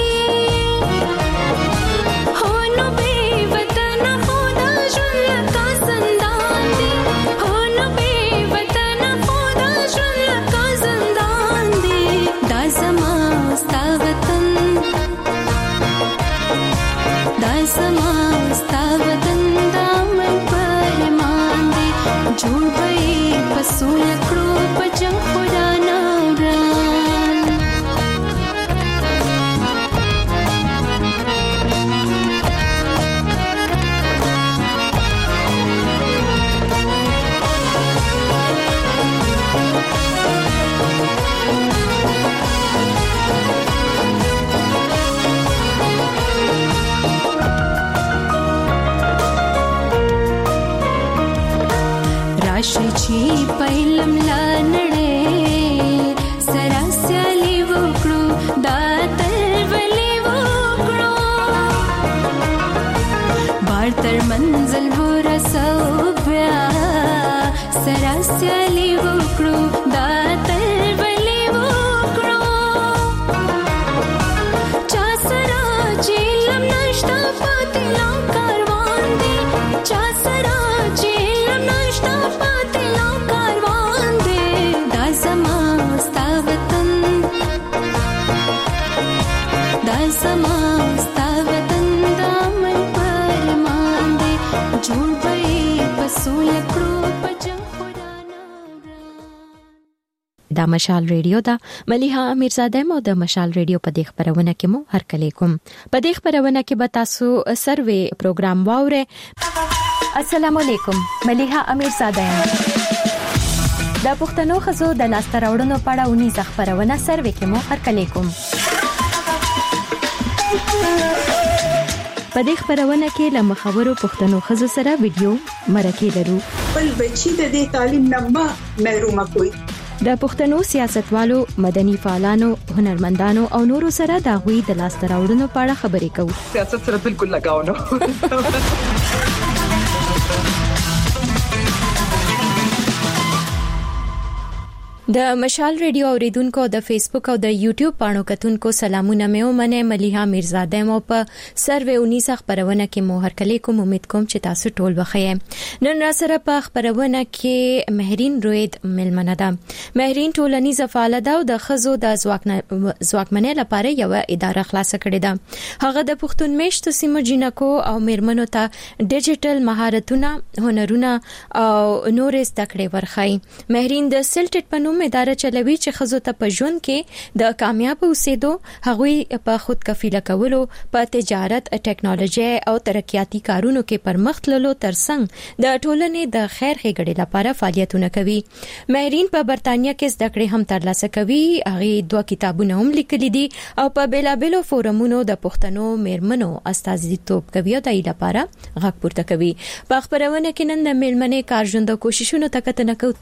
پهلم لانړې سراسالي وکړو دا تلولي وکړو بار تر منزل ورسو بیا سراسالي وکړو دا تلولي وکړو چا سره چیلم نشتا پاتې لا کاروان دی چا سره چیلم نشتا دا مشال ریډیو دا ملیحه امیرزاده مو د مشال ریډیو په دې خبرونه کې مو هر کله کوم په دې خبرونه کې به تاسو سروې پروګرام واوره. السلام علیکم، ملیحه امیرزاده د پښتنو خزو د لاسته راوړنو په اړه ونی خبرونه سروې کې مو هر کله کوم. په دې خبرونه کې له مخورو پښتنو خزو سره ویډیو مرکه لرو. بل بچی د دې تعلیم نه محروم کوي. د پښتنو سیاستوالو، مدني فعالانو، هنرمندانو او نورو سره د غوي د لاسته راوړنو په اړه خبرې کوو. سیاست سره بالکل لگاو نه. د مشال ریډیو اوریدونکو د فیسبوک او د یوټیوب پاڼو کتونکو سلامونه مې ومنه. ملیحه میرزاده مو په سروې 19 خبرونه کې مو هر کله کوم امید کوم چې تاسو ټول بخیر. نن را سره په خبرونه کې مهرین روید ملمنه ده. مهرین ټولنیز فعال ده او د خزو د ځواکمنۍ لپاره یو اداره خلاص کړې ده. هغه د پښتون میشت سیمو جنکو او میرمنو ته ډیجیټل مهارتونه، هنرونه او نور زده کړې ورخای. مهرین د سلټټ په اداره چلوي چې خزو ته په ژوند کې د کامیاب اوسېدو، هغوی په خود کفیله کولو، په تجارت، ټیکنالوژي او ترقیاتي کارونو کې پرمخ تللو ترڅنګ د ټولنې د خیر ښېګړې لپاره فعالیتونه کوي. مهرین په برتانیا کې زده کړې هم ترلاسه کوي. هغه 2 کتابونه هم لیکلي دي او په بیلابېلو فورمونو د پښتنو میرمنو استازیتوب کوي او د ای لپاره غږ پورته کوي. په خبرونه کې نن د میلمنې کارژوند کوششونو ته کتنه کوو.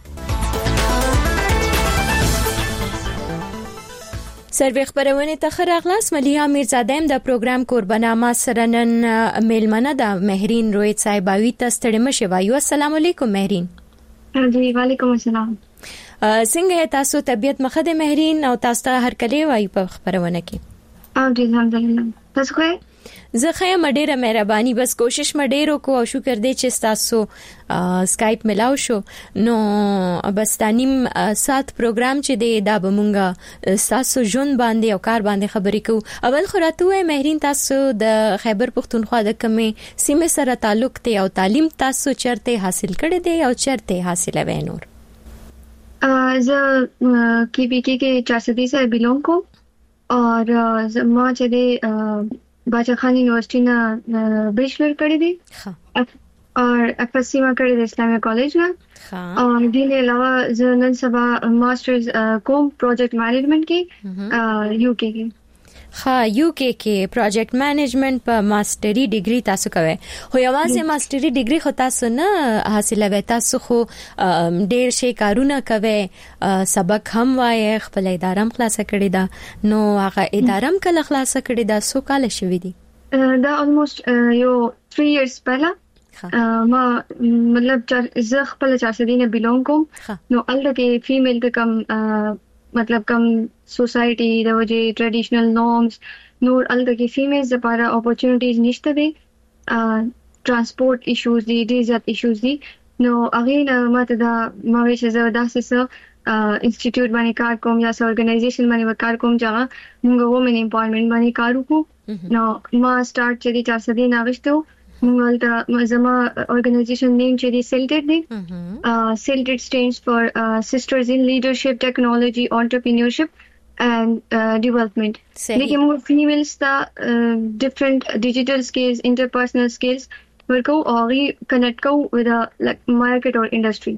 سروې خبرونه ته خراغلاس. ملیحه میرزاده د پروګرام قربانه ما سره نن میلمنه د مهرین روید صاحباوی ته ستړي مشه وایو. السلام علیکم مهرین. جی وعلیکم السلام. څنګه تاسو طبيعت مخه د مهرین او تاسو ته هر کله وایو په خبرونه کې؟ جی الحمدلله. تاسو کوی؟ زه خیم ډیره مهرباني، بس کوشش مډیرو کو او شکر دې چې تاسو سکایپ ملاو شو. نو بس تانیم سات پروګرام چې دی دا بمونګه تاسو جون باندې او کار باندې خبرې کو. اول خو راته وای مهرین، تاسو د خیبر پختونخوا د کمې سیمه سره تعلق ته او تعلیم تاسو چرته حاصل کړی دی او چرته حاصله وینور؟ زه KBK के 430 से बिलोंग को और मां चले बादशाह खान यूनिवर्सिटी ना बैचलर करी थी और FSC में करी थी इस्लामिया कॉलेज में. और इसके अलावा जनरल सभा मास्टर्स कोम प्रोजेक्ट मैनेजमेंट की UK की. UK کې پروجیکټ مینجمنت په ماستری ډیګري تاسو کوي. خو یوازې ماستری ډیګري خو تاسو نه حاصلوي، تاسو خو ډېر شي کارونه کوي، سبق هم وایي، خپل اداره هم خلاص کړی دا. نو هغه اداره هم کله خلاص کړی دا سو کال شوی دی؟ دا almost یو 3 years पहिला. ما مطلب زه خپل 400 نه بیلونګ کوم نو الته کې فیمیل ته کم مطلب کم سوسایټي د وجه ټریډیشنل نورمز نور الته کې فیمیلز لپاره اپورتونټیز نشته دي ترانسپورت ایشوز دي ډیر زیات ایشوز دي نو هغه نه ماته دا ما ویل زه داسې انسټیټیوټ باندې کار کوم یا سو ارګنایزیشن باندې کار کوم چې موږ وومن امپاورمنت باندې کار وکړو نو ما سٹارټ چې دي 400 نه غشتو موږ د زما ارګنایزیشن نیم چې دي سیلټډ دي سیلټډ stands for Sisters in Leadership, Technology, Entrepreneurship and Development. लेकिन मोर females ता different digital skills, interpersonal skills ورکو او کनेक्ट کو with like market or industry.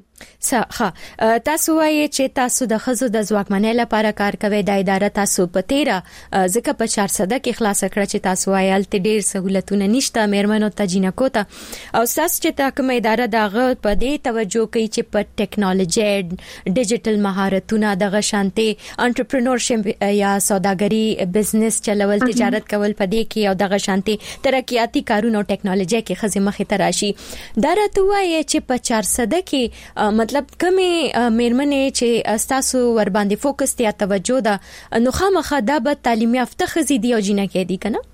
ښه تاسو وایي چې تاسو د خزو د ځواکمنۍ لپاره کار کوي د اداره تاسو په 13 ځکه په 400 کې خلاص کړ چې تاسو وایي ته ډیر سہولتونه نشته مېرمنو ته جنکو ته او تاسو چې تا کوم اداره دغه په دې توجه کوي چې په ټیکنالوژي ډیجیټل مهارتونه دغه شانتي انټرپرینورشپ یا سوداګری بزنس چلول تجارت کول په دې کې او دغه شانتي ترقیاتی کارونه او ټیکنالوژي کې خزه مخې ته راشي دا راته وایي چې په 400 کې مطلب کمی مېرمنې چې تاسو ور باندې فوکس ته توجه ده نو خامخا دا به تعلیم یافته خزي دی او جنکې دي کنه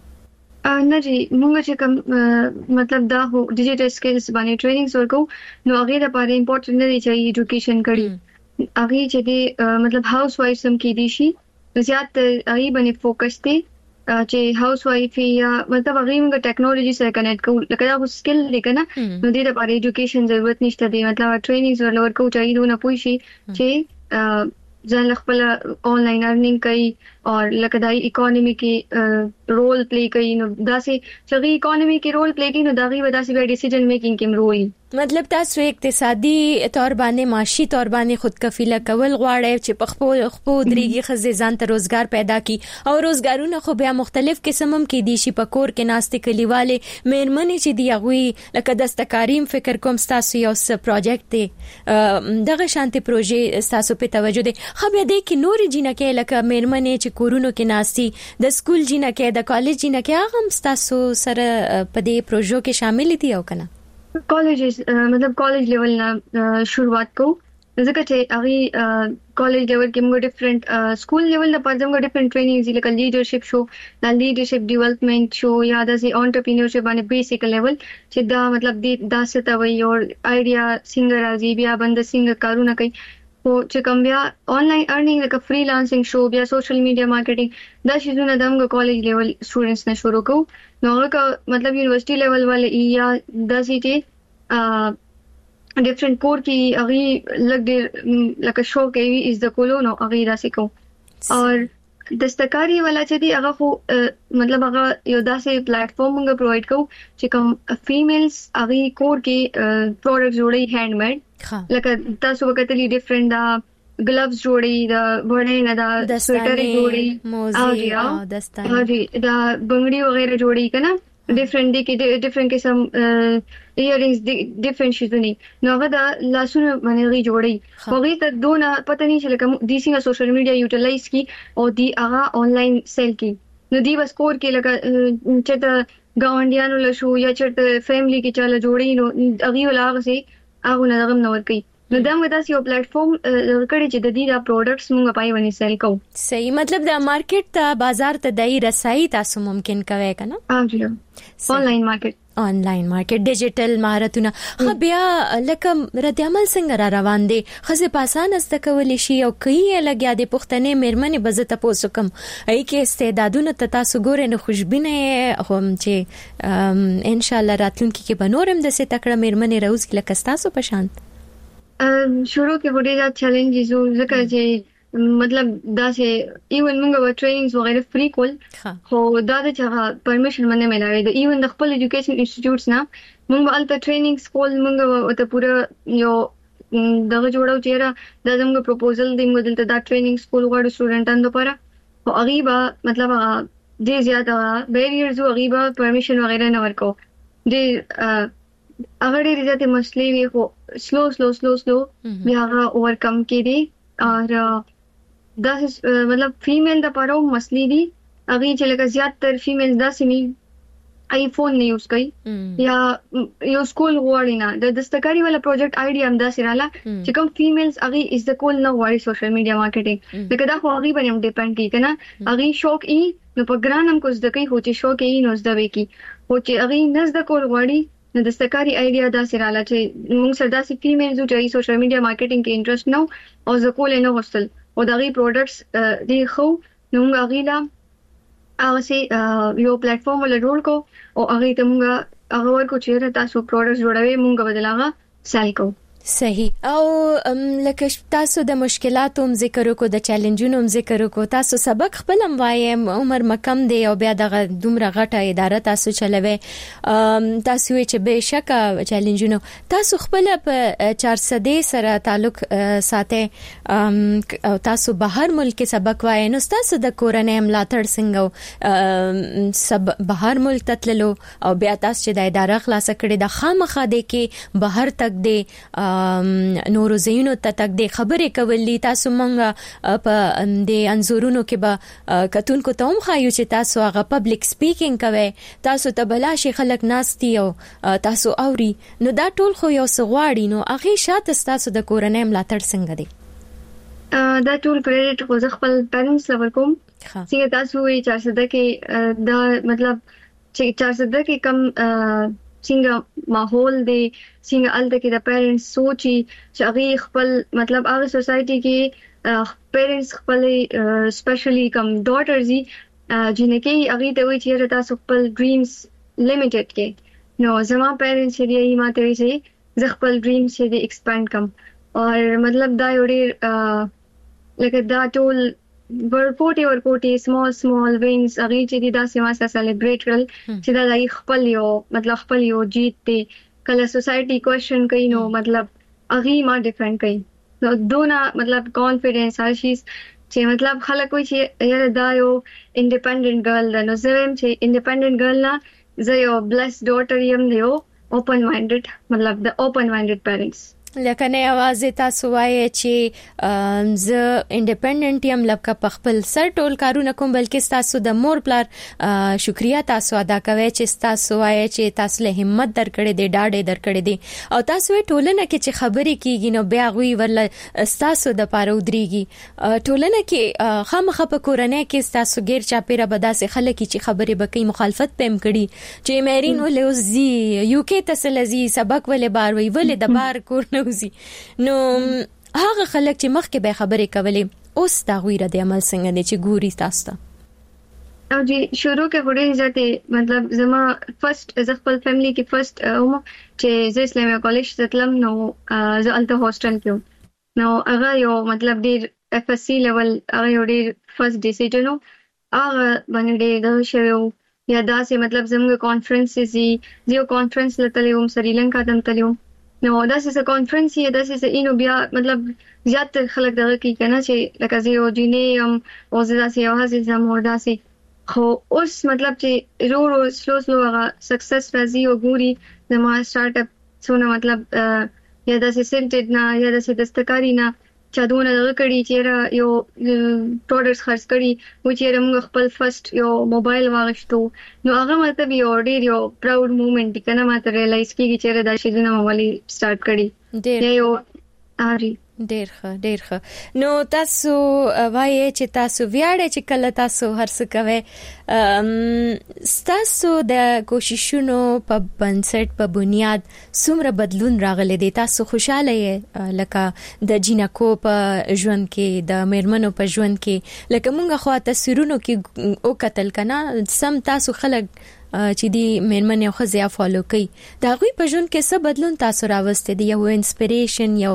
نه جی موږ چې کوم مطلب دا هو ډیجیټل سکلز باندې ټریننګز ورکو نو هغه لپاره امپورټنت نه دی چې ایجوکیشن کړي هغه چې دی مطلب هاوس وایف سم کې دي شي زیات هغه باندې فوکس دی چې هاوس وایف یا مطلب هغه موږ ټیکنالوژي سره کنیکټ کوو لکه دا سکل دی کنه نو دې لپاره ایجوکیشن ضرورت نشته دی مطلب ټریننګز ورکو چې دونه پوي شي چې ځان خپل آنلاین ارنینګ کوي او لکه دای اکانومي کې رول پلی کوي نو داسې چې اکانومي کې رول پلی کوي نو دغه وداسې به ډیسیژن میکینګ کې رول مطلب تاسو اقتصادي تور باندې معاشي تور باندې خودکفیله کول غواړئ چې په خپل درېږي خزې ځان ته روزګار پیدا کی او روزګارونه خو بیا مختلف قسمم کې دي شي په کور کې ناستې کلیواله مېرمنې چې دی هغه لکه دستکاریم فکر کوم تاسو یو څه پروجیکټ دی دغه شانتي پروژې تاسو په توجه دي خو بیا د کې نور جنکه لکه مېرمنې چې کورونو کې ناستي د سکول جنکه د کالج جنکه هغه تاسو سره په دې پروژو کې شامل دي او کنه کالجز مطلب کالج لیول نه شروعات کو ځکه چې هغه کالج لیول کې موږ ډیفرنٹ سکول لیول نه پاتې موږ ډیفرنٹ ټریننګز لکه لیډرشپ شو د لیډرشپ ډیولپمنٹ شو یا د انټرپرینورشپ باندې بیسیک لیول چې دا مطلب دا څه ته وایي او آیډیا څنګه راځي بیا بند څنګه کارونه کوي او چې کوم بیا آنلاین ارنینګ لکه فریلانسینګ شو بیا سوشل میډیا مارکیټینګ دا شیزونه د موږ کالج لیول سټوډنټس نه شروع کوو نو هغه مطلب یونیورسيټي لیول والے یا د سي ټي ډیفرنٹ کور کې هغه لکه شو کوي از د کولو نو هغه راسي کو او دستکاری والا چې دی هغه خو مطلب هغه یو داسې پلیټ فارم موږ پرووایډ کوو چې کوم فیمیلز هغه کور کې پروډکټ جوړي هاند میډ لکه تاسو وکړئ ډیفرنٹ دا گلوز جوړي دا وړې نه دا سویټر جوړي موزي او دستانه دا بنگړي وغیرہ جوړي کنه ډیفرنٹ دي کې ډیفرنٹ قسم ایرینګز ډیفرنٹ شیزونه نو هغه دا لاسونه باندې جوړي هغه ته دونه پته نه چې لکه د سیمه سوشل میډیا یوټیلایز کی او دی هغه آنلاین سیل کی نو دی بس کور کې لکه چې د گاونډیانو له شو یا چې فیملی کې چاله جوړي نو هغه ولاغه سي هغه نه غم نور کوي نو دا موږ تاسو یو پلیټ فارم کړی چې د دې دا پروډکټس موږ پای ونی سیل کوو صحیح مطلب د مارکیټ ته بازار ته دای رسای تاسو ممکن کوي کنه آنلاین مارکیټ ډیجیټل مهارتونه خو بیا لکه رد عمل څنګه را روان دي خزه پاسان است کول شي او کوي لګیا د پښتنې مېرمنې بزته پوسوکم ای کې استعدادونه ته تاسو ګورئ نو خوشبینه هم چې ان شاء الله راتلونکي کې بنورم د څه تکړه مېرمنې روز کې لکه تاسو په شان شروع کې وړي دا چیلنجز ذکر چې مطلب دا چې ایون موږ ټریننګز وغیرہ فری کول خو دا چې پرمیشن باندې ملایي د ایون د خپل ایجوکیشن انسټیټیوټس نه موږ الته ټریننګز کول موږ ته پوره یو دغه جوړو چې دا زموږ پروپوزل دی موږ دلته دا ټریننګ سکول غواړو سټوډنټانو لپاره او غیبا مطلب ډیر زیاته بیریرز او غیبا پرمیشن وغیرہ نه ورکو ډیر هغه ډېر زیاتې مسلې وي خو سلو بیا هغه اوورکم کېدي او دا مطلب فیمیل د پاره مسلې دي هغه چې لکه زیاتره فیمیل داسې نه آیفون نه یوز کوي یا یو سکول غواړي نه د دستکاری والا پروجیکټ آیډیا هم دا سراله چې کوم فیمیلز هغه از د کول نه غواړي سوشل میډیا مارکیټینګ لکه دا خو هغه باندې ډیپند کی کنه هغه شوق ای نو په ګران هم کوز د کوي هو چې شوق ای نو زده وکي هو چې هغه نس د کول غواړي نو دستکاری آیډیا دا سراله چې موږ سره داسې فیمیلز چې سوشل میډیا مارکیټینګ کې انټرست نو او د کول نه وستل او دغه پروډکټس دی خو نو موږ هغه لا هغه سي یو پلیټ فارم ول جوړ کو او هغه ته موږ هغه ورکو چې تاسو پروډکټس جوړوي موږ بدلاغه سیل کو صحیح او لکه تاسو د مشکلاتو هم ذکر وکړو د چیلنجونو هم ذکر وکړو تاسو سبق خپل هم وایي عمر مکم دی او بیا دغه دومره غټه اداره تاسو چلوي تاسو چې به شک چیلنجونو تاسو خپل په 400 سره تعلق ساتي او تاسو بهر ملک سبق وایي نو تاسو د کورنۍ ملاتړ څنګه سب بهر ملک تتللو او بیا تاسو چې د اداره خلاص کړي د خامخا دی کې بهر تک دی نورو زینو ته تک د خبرې کولې تاسو مونږه په د انزورونو کې به کتونکو ته هم خایو چې تاسو هغه پبلک سپیکینګ کوي تاسو ته بلا شي خلک ناستي او تاسو اوري نو دا ټول خو یو سغواړي نو هغه شاته تاسو د کورنۍ ملاتړ څنګه دی دا ټول کریډټ خو خپل پیرنټس لور کوم څنګه تاسو یې 400 کې دا مطلب چې 400 کې کم څنګه ماحول دی څنګه الته کې د پیرنټس سوچي چې هغه خپل مطلب هغه سوسايټي کې پیرنټس خپل سپیشلی کم ډاټرز جنکه هغه ته وایي چې تاسو خپل ډریمز لیمیټډ کې نو زما پیرنټس یې ماته وایي چې زه خپل ډریمز یې ایکسپاند کم او مطلب دا یو ډیر لکه دا ټول ورپورټي small wins هغه چې دا سیمه سلیبریټ کړل چې دا د خپل یو مطلب خپل یو جیت دی کله سوسايټي کوېسچن کوي نو مطلب هغه ما ډیفرنٹ کوي نو دونه مطلب کانفیډنس هر شي چې مطلب خلک وایي چې یاره دا یو انډیپندنت ګرل ده نو زه هم چې انډیپندنت ګرل نه زه یو بلس ډاټر یم یو اوپن مایندډ مطلب د اوپن مایندډ پیرنټس لکه نه आवाज تاسو وایي چې ز انډیپندنت یم لکه په خپل سر ټول کارونه کوم بلکې تاسو د مور پلار شکریا تاسو ادا کوي چې تاسو وایي چې تاسو له همت درکړې دي ډاډې درکړې دي او تاسو ټولنه کې چې خبرې کیږي نو بیا غوي ورل تاسو د پاره ودرېږي ټولنه کې خامخه په کورنۍ کې تاسو غیر چاپیره بداسه خلک چې خبرې بکې مخالفت پم کړي چې مېرین ولې زی یو کې تسلزي سبق ولې بار وی ولې د بار کور نو هغه خلک چې مخکې به خبرې کولې اوس دا غویره د عمل څنګه دي چې ګوري تاسو ته او جی شروع کې وړي ځته مطلب زما فرست از خپل فیملی کې فرست چې زه اسلامي کالج ته تلم نو زه الته هاستل کې نو هغه یو مطلب ډیر اف اس سی لیول هغه یو ډیر فرست ډیسیژن هغه باندې دا شوی یا دا سه مطلب زموږ کانفرنس زیو کانفرنس لته یم سریلانکا ته تلم نو دا سه کانفرنس یې دا سه اینو بیا مطلب زیات خلک دغه کې کنه چې لکه زه یو جینې او زه سه یو هڅه زم وردا سه خو اوس مطلب چې رو سلو هغه سکسس راځي او ګوري زما سٹارټ اپ څونه مطلب یا دا سه سنټډ نه یا دا سه دستکاری نه چا دونه دغه کړي چې یو پروډکټس خرڅ کړي و چې موږ خپل فرست یو موبایل واغښتو نو هغه مطلب یو ډیر یو پراود مومنت دی کنه ماته ریلایز کیږي چې دا شی نه موبایل سٹارټ کړي ډیر یو اړي ډیر ښه نو تاسو وایي چې تاسو ویاړئ چې کله تاسو هر څه کوي تاسو د کوششونو په بنسټ په بنیاد څومره بدلون راغلی دی تاسو خوشاله یې لکه د جینکو په ژوند کې د میرمنو په ژوند کې لکه مونږه خو تصویرونو کې او قتل کنا سم تاسو خلک چې دی میرمن یو خزیا فالو کوي دا غوي په ژوند کې څه بدلون تاسو راوستي دی یو انسپریشن یو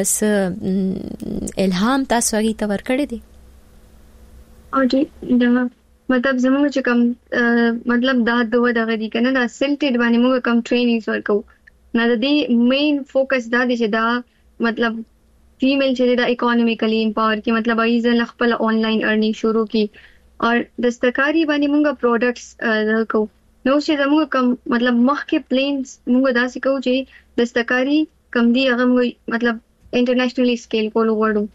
الهام تاسو هغه ته ورکړی دی او دې دا مطلب زموږ چې کوم مطلب دا دوه دغه دي کنه دا سلټډ باندې موږ کوم ټرینینګز ورکو نه د دې مین فوکس دا دی چې دا مطلب فیمیل چې دا اکانومیکلی امپاور کی مطلب ایزن خپل آنلاین ارنینګ شروع کی اور دستکاری باندې موږ پروډکټس ورکو نو چې زموږ کوم مطلب مخکې پلینز موږ دا سکو چې دستکاری کم دی هغه موږ مطلب انټرنیشنلی سکیل کول غواړو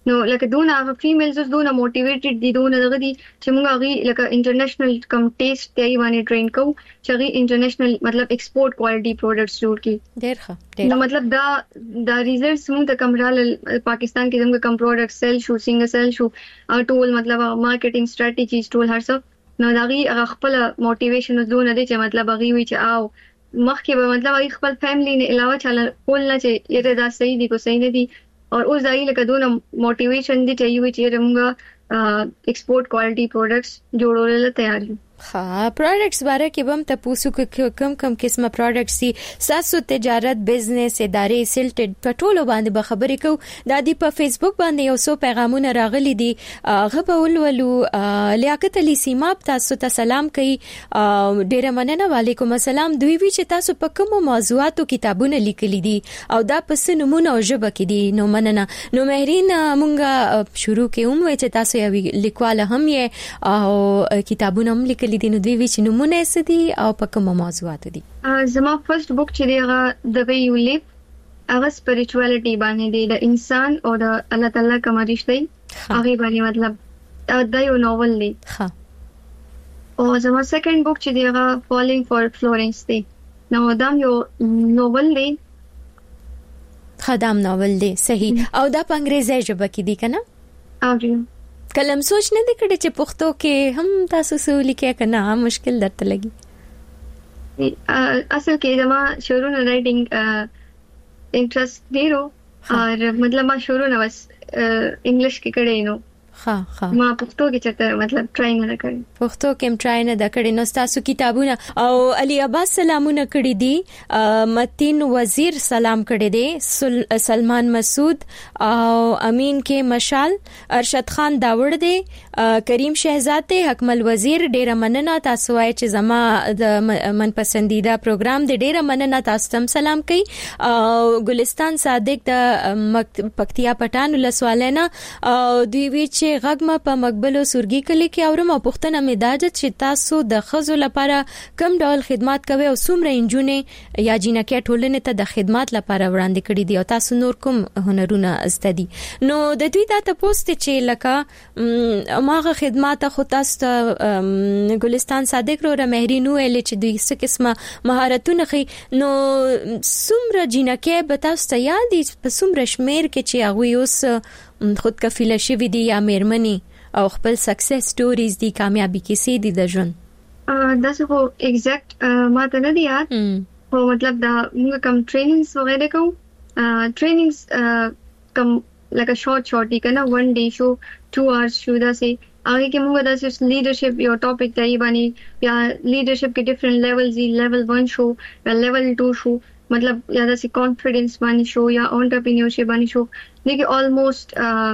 نو لکه دونه هغه فیمیلز اوس دونه موټیویټډ دي دونه دغه دي چې موږ هغه لکه انټرنیشنل کم ټیسټ دی باندې ټرین کوو چې هغه انټرنیشنل مطلب ایکسپورټ کوالټي پروډکټس جوړ کړي. ډېر ښه. نو مطلب دا ریزلټس موږ ته کمرال پاکستان کې زموږ کم پروډکټ سیل شو څنګه سیل شو ټول مطلب مارکیټینګ سټریټیجیز ټول هر څه نو هغه خپل موټیویشن زونه دي چې مطلب هغه وی چې او مخکې به مطلب هغه خپل فیملی نه علاوه چاله کول نه چې یره دا صحیح دي کو صحیح نه دي اور اوس ځای لکه دونه موټیویشن دي چې یو چې موږ ایکسپورټ کوالټي پروډکټس جوړول تیار یو. ها پروډکټس باره کې بم ته پوسو کم قسمه پروډکټس دي ساسو تجارت بزنس ادارې سلټډ پټولو باندې به خبرې کو د دې په فیسبوک باندې یو څو پیغامونه راغلي دي غو ولولو لیاقت علي سیماب تاسو ته سلام کوي ډیره مننه وعلیکم السلام دوی وی چې تاسو په کوم موضوعاتو کتابونه لیکلي دي او دا پس نمونه او ژبه کې دي نو مننه نو مهرین مونږه شروع کوم چې تاسو یو لیکواله هم یې او کتابونه هم لیکلي دي نو دوی وی چې نمونه سدي او په کوم موضوعاتو دي. زما فرست بوک چې دی هغه د وی یو لیف هغه سپیریچوالټي باندې دی د انسان او د الله تعالی کوم رشتہ هغه باندې مطلب دا یو ناول دی. ها او زما سیکنډ بوک چې دی هغه فالینګ فور فلورنس دی نو دا یو ناول دی. خدام ناول دی صحیح او دا په انګریزي ژبه کې دی کنه؟ اوی کلم سوچ نه دی کړی چې پښتو کې هم تاسو سو لیکه کنه مشکل درته لګي؟ اصل کې زما شروع رائټینګ انټرست ډیرو اور مطلب ما شروع نه بس انګلیش کې کړی نو ها ما پښتو کې چته مطلب ټرای نه کړی پښتو کې ټرای نه کړی نو تاسو کتابونه او علي عباس سلامونه کړی دي متین وزیر سلام کړی دي سلمان مسعود او امین کې مشال ارشد خان داوړ دي کریم شهزاد حکمل وزیر ډیره مننه تاسو وای چې زما د من پسندیده پروګرام دی ډیره مننه تاسو تم سلام کوي ګلستان صادق د پکتیا پټان له سوالنه دوی وی چې غږما په مقبلو سورګي کلی کې اورم او پښتنه مداجت چې تاسو د خزو لپاره کم ډول خدمات کوي او څومره انجونې یا جنکه ټولنه ته د خدمات لپاره وړاندې کړي دي او تاسو نور کوم هنرونه استدي نو د دوی دا تاسو چې لکه ماغه خدمات خو تاسو ګلستان صادق رو مهرینو ال چې دوی څه قسمه مهارتونه خي نو څومره جنکه به تاسو ته یادي په څومره شمیر کې چې هغه اوس خود کفیله شوی دي یا میرمنی او خپل سکسس سټوریز دي کامیابی کیسې دي د ژوند دا څه خو ایگزیکټ ما ته نه دی یاد خو مطلب دا موږ کوم ټریننګز وغیرہ کوم ټریننګز کوم لکه شارټ دی کنه 1 day شو 2 hours شو دا سي هغه کې موږ د لیډرشپ یو ټاپک دی باندې یا لیډرشپ کې ډیفرنٹ لیولز دي لیول 1 شو یا لیول 2 شو मतलब या द कॉन्फिडेंस बानी शो या एंटरप्रेन्योरशिप बानी शो देखिए ऑलमोस्ट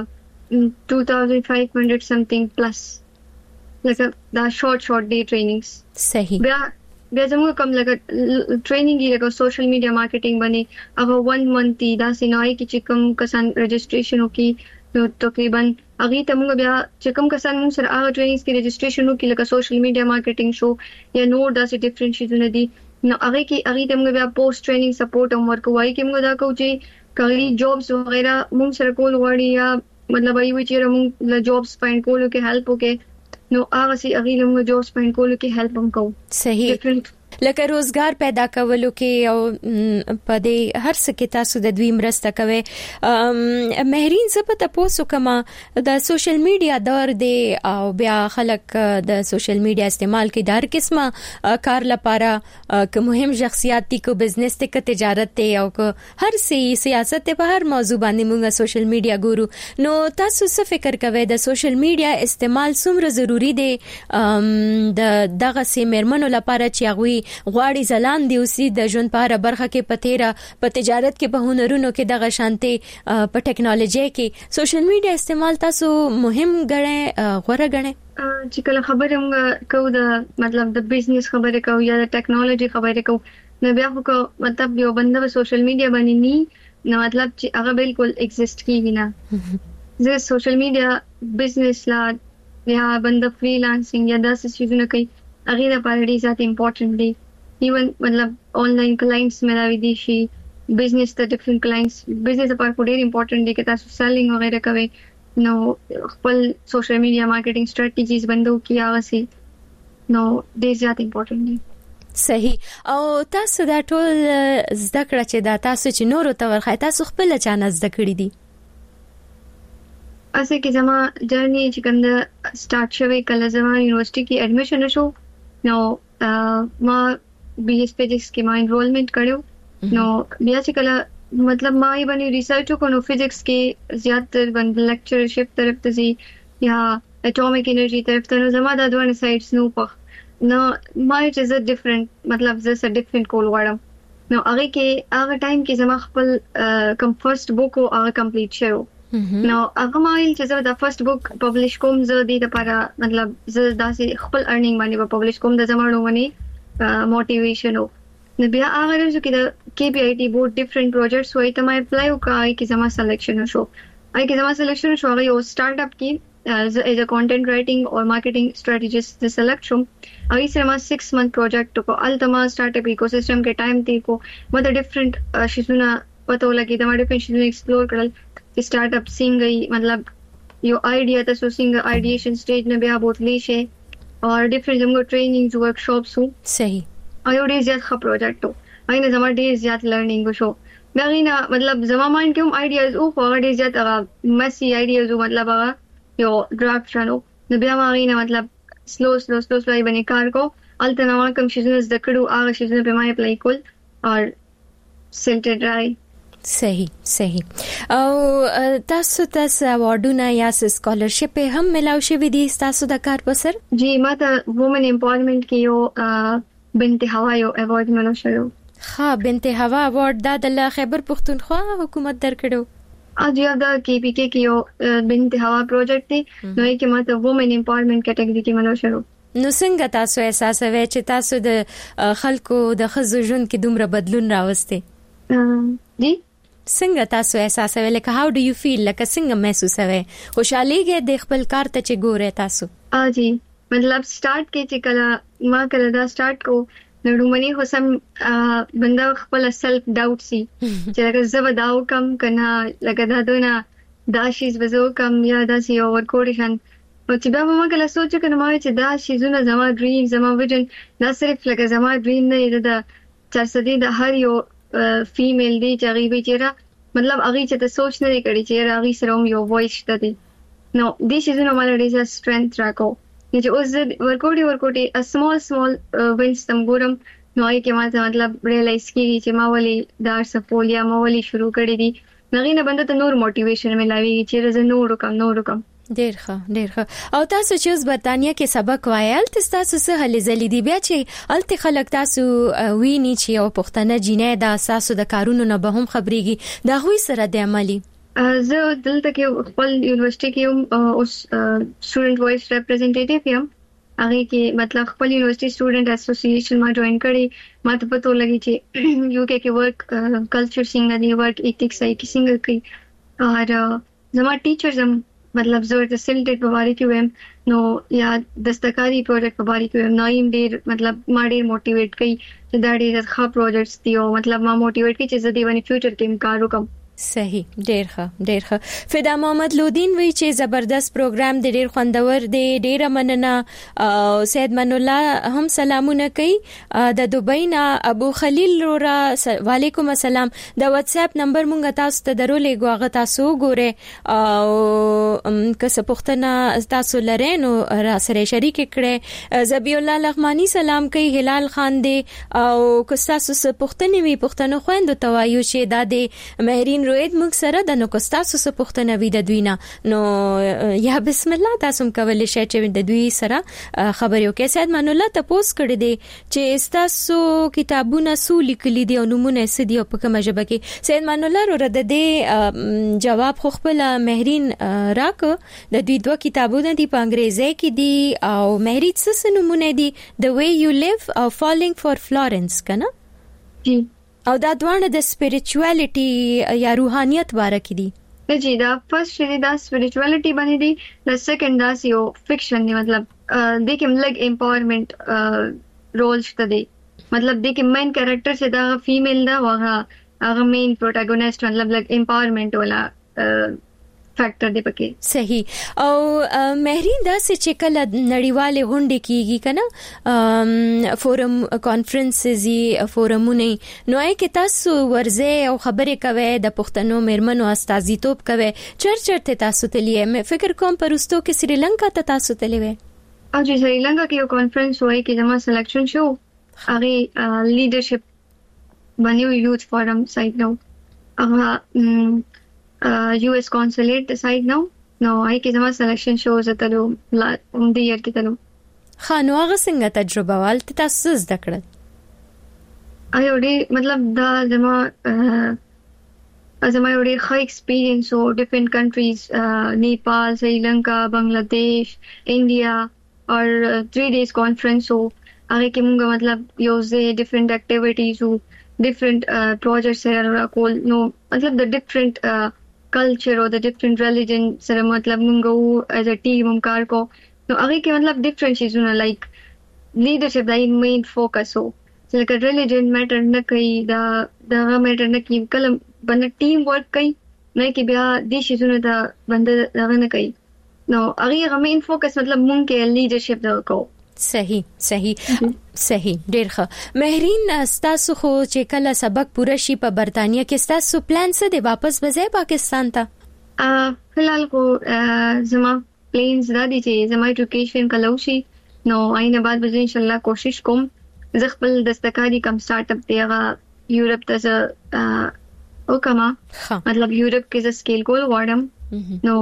2500 समथिंग प्लस like द शॉर्ट डे ट्रेनिंग्स सही बया जमो कम लगा ट्रेनिंग की लगा सोशल मीडिया मार्केटिंग बने अब 1 month दा सिनाई की चिकम कसान रजिस्ट्रेशन हो की तकरीबन अगी तमंग बया चिकम कसान मुंग सर आ ट्रेनिंग्स की रजिस्ट्रेशन हो की लगा सोशल मीडिया मार्केटिंग शो या नो दा से डिफरेंट चीजें नदी نو هغه تمګه بیا پوسټ ټریننګ سپورټ هم ورکوي کې موږ دا کوو چې کړي جابز وغیرہ موږ سره کول غواړي یا مطلب ایو چې موږ له جابز فایند کولو کې هیلپ وکړي نو هغه سي هغه موږ جابز فایند کولو کې هیلپ هم کوو صحیح لکه روزګار پیدا کولو کې او په دې هر څه کې تاسو د دوی مرسته کوي مهرین څه پته پوسو کما د سوشل میډیا دور دی او بیا خلک د سوشل میډیا استعمال کې د هر قسمه کار لپاره که مهم شخصیت دي کو بزنس ته که تجارت ته او که هر سیاست ته په هر موضوع باندې موږ سوشل میډیا ګورو نو تاسو څه فکر کوئ د سوشل میډیا استعمال څومره ضروری دی د دغه سیمرمنو لپاره چې هغه غواړي ځلان دی اوسې د ژوند په هر برخه کې پتیرا په تجارت کې په هنرونو کې دغه شانتي په ټیکنالوژي کې سوشل میډیا استعمال تاسو مهم غړې غوړه غړې چې کله خبره کوو د مطلب د بزنس خبره کوو یا د ټیکنالوژي خبره کوو نو بیا خو مطلب یو بنده په سوشل میډیا باندې نو مطلب چې هغه بالکل ایگزیسټ کیږي نه زه سوشل میډیا بزنس لا یا بنده فریلانسینګ یا داسې چیزونه کوي هغه لپاره ډېر زیات امپورټنت دی ایون مطلب آنلاین کلاینټس ملاوي دي شي بزنس ته ډیفرنٹ کلاینټس بزنس لپاره ډېر امپورټنت دی چې تاسو سیلینګ وغیرہ کوي نو خپل سوشل میډیا مارکیټینګ سټریټیجیز بندو کیا وسی نو ډیر زیات امپورټنت دي. صحیح. او تاسو دا ټول زده کړه چې دا تاسو چې نورو ته ورخای تاسو خپل چانه زده کړی دي؟ اسه کې زما جرنی چې کنده سٹارټ شوی کله زما یونیورسيټي کې اډمیشن شو نو ما بي اس فزکس کې ما انرولمنٹ کړو نو بیا چې کله مطلب ما یې باندې ریسرچ وکړو فزکس کې زیاتره باندې لیکچرشپ طرف ته زی یا اټومیک انرژي طرف ته نو زما د دوه سایډز نو په نو ما چې زه ډیفرنٹ مطلب زه سره ډیفرنٹ کول غواړم نو هغه کې هغه ټایم کې زما خپل کوم فرست بوک او هغه کمپلیټ شو نو هغه ما چې زه د فرست بوک پبلش کوم زه د لپاره مطلب زه داسې خپل ارنینګ باندې په پبلش کوم د زمانو باندې موټیویشن نو بیا هغه ورځ کې د KPIT بورډ ډیفرنٹ پروجیکټس وای ته ما اپلای وکړای کې زما سلیکشن شو آی کې زما سلیکشن شو هغه یو سٹارټ اپ کې as a content writing or marketing strategist the selection आई से हमारा 6 month project को अल्तमा startup ecosystem के time थी को मतलब different शिशुना पता लगी तो हमारे डिफरेंट शिशुना explore करल startup सिंग गई मतलब यो idea था सो सिंग ideation stage में भी आप बहुत लीशे और different जमको trainings workshops हो सही आई और डेज का project हो आई ने हमारा डेज ज्यादा learning को शो बाकीना मतलब जमा माइंड क्यों ideas ओ फॉरवर्ड डेज ज्यादा messy ideas हो मतलब यो ड्राफ्ट चलो न बया मारी न मतलब स्लो बने कार को अल्टरनावा कम शिजन द कड़ू आगे शिजन पे माय अप्लाई कोल और सेंटर ड्राई सही او تاسو اواردونه یا سکالرشپ هم ملاو شوی دي تاسو د کار په سر؟ جی ما ته وومن امپاورمنٹ کې یو بنت هوا یو ایوارډ ملو شو. ها بنت هوا ایوارډ د خیبر پختونخوا حکومت درکړو. आज या द KPK की यो बिनते हवा प्रोजेक्ट थी नو یې کې ماته وومن امپاورمنٹ کټګوري کې منو شروع. نو څنګه تاسو احساس وې چې تاسو د خلکو د خزو ژوند کې دومره بدلون راوستي؟ جی څنګه تاسو احساس وې لکه how do you feel لکه څنګه محسوس وې خوشاليږئ د خپل کار ته چې ګوره تاسو؟ جی مطلب سٹارټ کې چې کله ما کله دا سٹارټ کو نړومني خو سم بندا خپل سیلف ډاوټ سي چې لکه زه وداو کم کنه لکه دا دونه دا شیز وزو کم یا دا سی اور کوډیشن او چې دا ما کله سوچ کنه ما چې دا شیزونه زما ډریم زما ویژن دا صرف لکه زما ډریم نه دی دا چرسدي د هر یو فیمیل دی چې غیبي چیرې مطلب هغه چې ته سوچ نه کړی چې هغه سره یو وایس شته دي نو دې شیزونه مال ډیزا سټرنث راکو چې اوس ورکوټي small wins تم ګورم نو آی کې ما مطلب ریلایز کیږي چې ما ولي دا سپول یا ما ولي شروع کړی دي نغې نه بنده ته نور موټیویشن ملاوي چې زه نور کم ډیر ښه او تاسو چې اوس برتانیا کې سبق وایل تاسو څه هلي زلي دي بیا چې الته خلک تاسو ویني چې یو پښتنه جینې د اساسو د کارونو نه به هم خبريږي دا غوي سره د عملی زه دلته کې خپل یونیورسيټي کې اوس سټوډنټ وایس ریپرزینټیټیو یم هغه کې مطلب خپل یونیورسيټي سټوډنټ اسوسییشن ما جوائن کړی ما ته پته لګی چې یوکے کې ورک کلچر څنګه دی ورک ایتھکس ای څنګه کوي او زما ټیچرز هم مطلب زه د سیلټ په باره کې ویم نو یا دستکاری پروجیکټ په باره کې ویم نو ایم ډیر مطلب ما ډیر موټیویټ کړي چې دا ډیر ښه پروجیکټس دي او مطلب ما موټیویټ کړي چې زه دې باندې فیوچر کې کار وکړم. صحیح ډیر ښه فدا محمد لودین وی چې زبردست پروګرام دی ډیر خوندور دی ډیر مننه او سید من الله هم سلامونه کوي د دوبۍ نه ابو خلیل را وعلیکم السلام د واتس اپ نمبر مونږ تاسو ته درولې غوغه تاسو ګوره او کس پښتنه تاسو لره نو را سره شریک کړي زبی الله لغمانی سلام کوي هلال خان دی او کس تاسو پښتنه وی پښتنه خويند توایو چې د مهرین روید موږ سره د نو کوستاسو څخه پوښتنه وی د دوی نه نو یا بسم الله تاسو کولی شئ چې د دوی سره خبرې وکړئ. سید من الله تاسو کړی دی چې تاسو کتابونه سو لیکلي دي او نمونه سدي په کومه ژبه کې سید من الله ور د دې جواب خو خپل مهرین راک د دوی دوه کتابونه دي په انګریزي کې دي او مهری څه نمونه دي The Way You Live او Falling for Florence کنه جی او دا دوانه د سپیریچوالټي یا روحانيت باره کې دي. جی دا فرست چې دا سپیریچوالټي باندې دي د سیکنډ دا یو فکشن دی مطلب د کوم لګ امپاورمنٹ رول شته دی مطلب د کوم مین کریکٹر چې دا فیمیل دا هغه مین پروټاګونیست مطلب لګ امپاورمنٹ ولا فیکٹر دی پکې. صحیح. او مهرین دا چې کله نړیواله غونډه کیږي کنه فورم کانفرنسزي فورمونه نو کې تاسو ورځي او خبرې کوي د پښتنو مېرمنو استازیتوب کوي چرته تاسو تللی مې فکر کوم پرستو کې سریلانکا ته تاسو تللی وې. او چې سریلانکا کې یو کانفرنس وای کې زما سلیکشن شو هغه لیډرشپ باندې یوث فورم سایت نو هغه US consulate side now I کې زما سلیکشن شو زتلو د یار کې تلو. خانو هغه څنګه تجربه والته تاسو زده کړل؟ اوري مطلب دا زما یو ښه ایکسپیرینس او ډیفرنٹ کنټریز نیپال سریلانکا بنگلاديش انډیا اور 3 days کانفرنس او هغه کې موږ مطلب یو ځای ډیفرنٹ اکټیویټیز او ډیفرنٹ پروجیکټس سره کول نو مطلب د ډیفرنٹ culture or the different religion sara matlab mungo as a team kar ko no age ke matlab different is like leadership the main focus so like a religion matter na kai da matter na ki kalam band team work kai na ki bya dish is da band da na kai no age main focus matlab mun ke leadership da ko. صحیح ډیر ښه. مهرین تاسو خو چې کله سبق پوره شي په برتانیا کې تاسو پلان څه دی واپس وځي پاکستان ته؟ فلحال کو زما پلانز را دي چې زما ایجوکیشن کلو شي نو آینه بعد به ان شاء الله کوشش کوم زه خپل دستکاری کم سٹارټ اپ دیغه یورپ ته وکما مطلب یورپ کې ز سکیل کول غواړم نو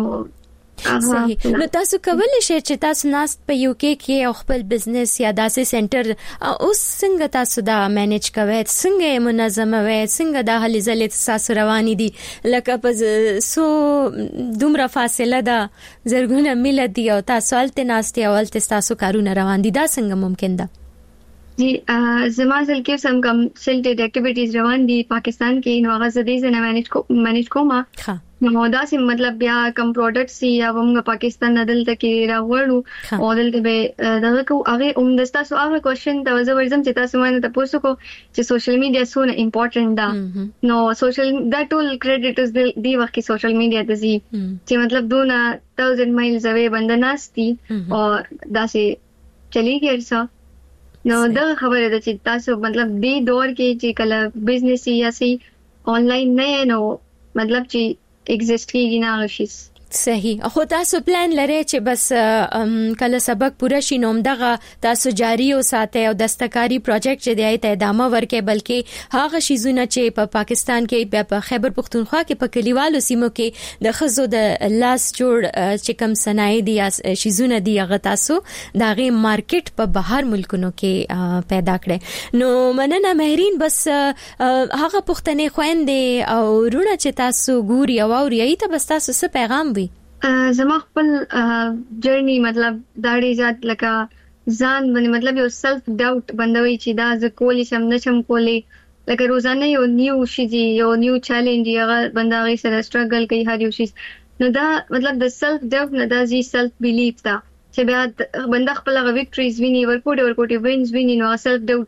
صحیح. نو تاسو کولای شئ چې تاسو ناست په یو کې او خپل بزنس یا داسې سنټر اوس څنګه تاسو دا مینیج کوئ څنګه منظمه وي څنګه د هلي ځلې تاسو روانې دي لکه په سو دومره فاصله ده زرګونه میل دي او تاسو الته ناست او الته تاسو کارونه روان دي دا څنګه ممکن ده؟ جی زما ځل کې سم کم سیلټډ اکټیویټیز روان دي پاکستان کې نو هغه زدي نه مینیج کوما نو دا سم مطلب بیا کم پروډکټس یا موږ پاکستان ندل ته کې راوړو او دلته به دا کو هغه دستا سو هغه کوېشن دا ورزم چې تاسو باندې تاسو کو چې سوشل میډیا سونه امپورټنٹ ده نو سوشل دا ټول کریډټس دی وخت کې سوشل میډیا ته زی چې مطلب دونه 1000 مایلز اوی بندناستي او دا سي چلی ګرځا نو دا خبره ده چې تاسو مطلب دې دور کې چې کله بزنس یا سي آنلاین نه نو مطلب چې ایگزیسټ کیږي نه غشیس. صحیح. خو تاسو پلان لرئ چې بس کله سبق پوره شي نو دغه تاسو جاری او ساتي او دستکاری پروجیکټ چې دی ته ادامه ورکړي بلکې هغه شیزونه چې په پاکستان کې په خیبر پختونخوا کې په کلیوالو سیمو کې د خزو د لاس جوړ چې کم صنایع دي شیزونه دي هغه تاسو دغه مارکیټ په بهر ملکونو کې پیدا کړي. نو مننه مهرین بس هغه پښتنې خويندې او رونه چې تاسو ګوري او اوري ته بس تاسو څه پیغام وي؟ زما خپل جرنی مطلب داړي ذات لکه ځان باندې مطلب یو سلف ډاوټ بندوي چې دا ز کولی شم نشم کولی لکه روزانه یو نیو شي یو نیو چیلنج هغه بنداغي سره سټرګل کوي هر یو شي نو دا مطلب د سلف ډاوټ نه دا زی سلف بیلیف دا چې بیا بندا خپل غو وکټریز ویني ورکوټ وینز ویني نو سلف ډاوټ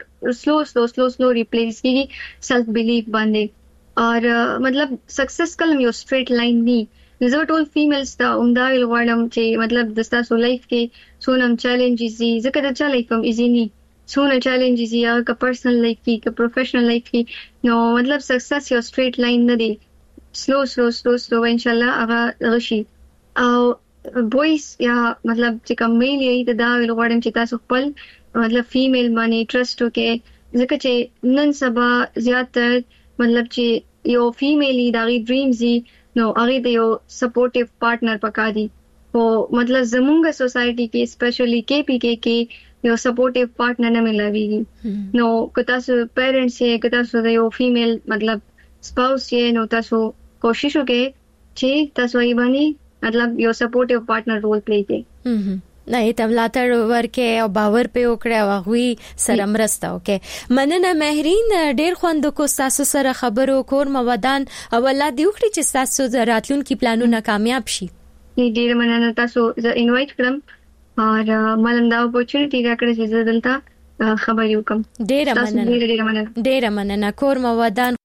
سلو ریپلیس کیږي سلف بیلیف باندې اور مطلب سکسس کلم یو سټریټ لاین نی زه ټول فیمیلز ته عمدا غواړم چې مطلب د تاسو لایف کې سونم چیلنجز دي ځکه دا چا لایف هم ایزی نه سونه چیلنجز دي یا که پرسنل لایف کې که پروفیشنل لایف کې نو مطلب سکسس یو سټریټ لاین نه دی سلو ان شاء الله هغه غشي او بویز یا مطلب چې کوم ویل یې دا غواړم چې تاسو خپل مطلب فیمیل باندې ټرست وکړئ ځکه چې نن سبا زیاتره مطلب چې یو فیمیلی دغه ډریمز دي نو هغه د یو سپورټیو پارټنر پکادي او مطلب زمونږه سوسايټي کې اسپیشلی KPK کې یو سپورټیو پارټنر نه ملويږي نو که تاسو پیرنټس یې که تاسو د یو فیمیل مطلب سپاوس یې نو تاسو کوشش وکړئ چې تاسو یې باندې مطلب یو سپورټیو پارټنر رول پلی کړئ نه ته ملاتړ ورکې او باور په وکړه او غوي سره مرسته وکړه. مننه مهرین ډیر خوند کو تاسو سره خبرو کور مودان او الله دې وکړي چې تاسو راتلونکي پلانونه کامیاب شي. ډیر مننه تاسو زه انوایټ کړم او ملندا اپورچونټی راکړې چې زه دلته خبرې وکم. ډیر مننه کور مودان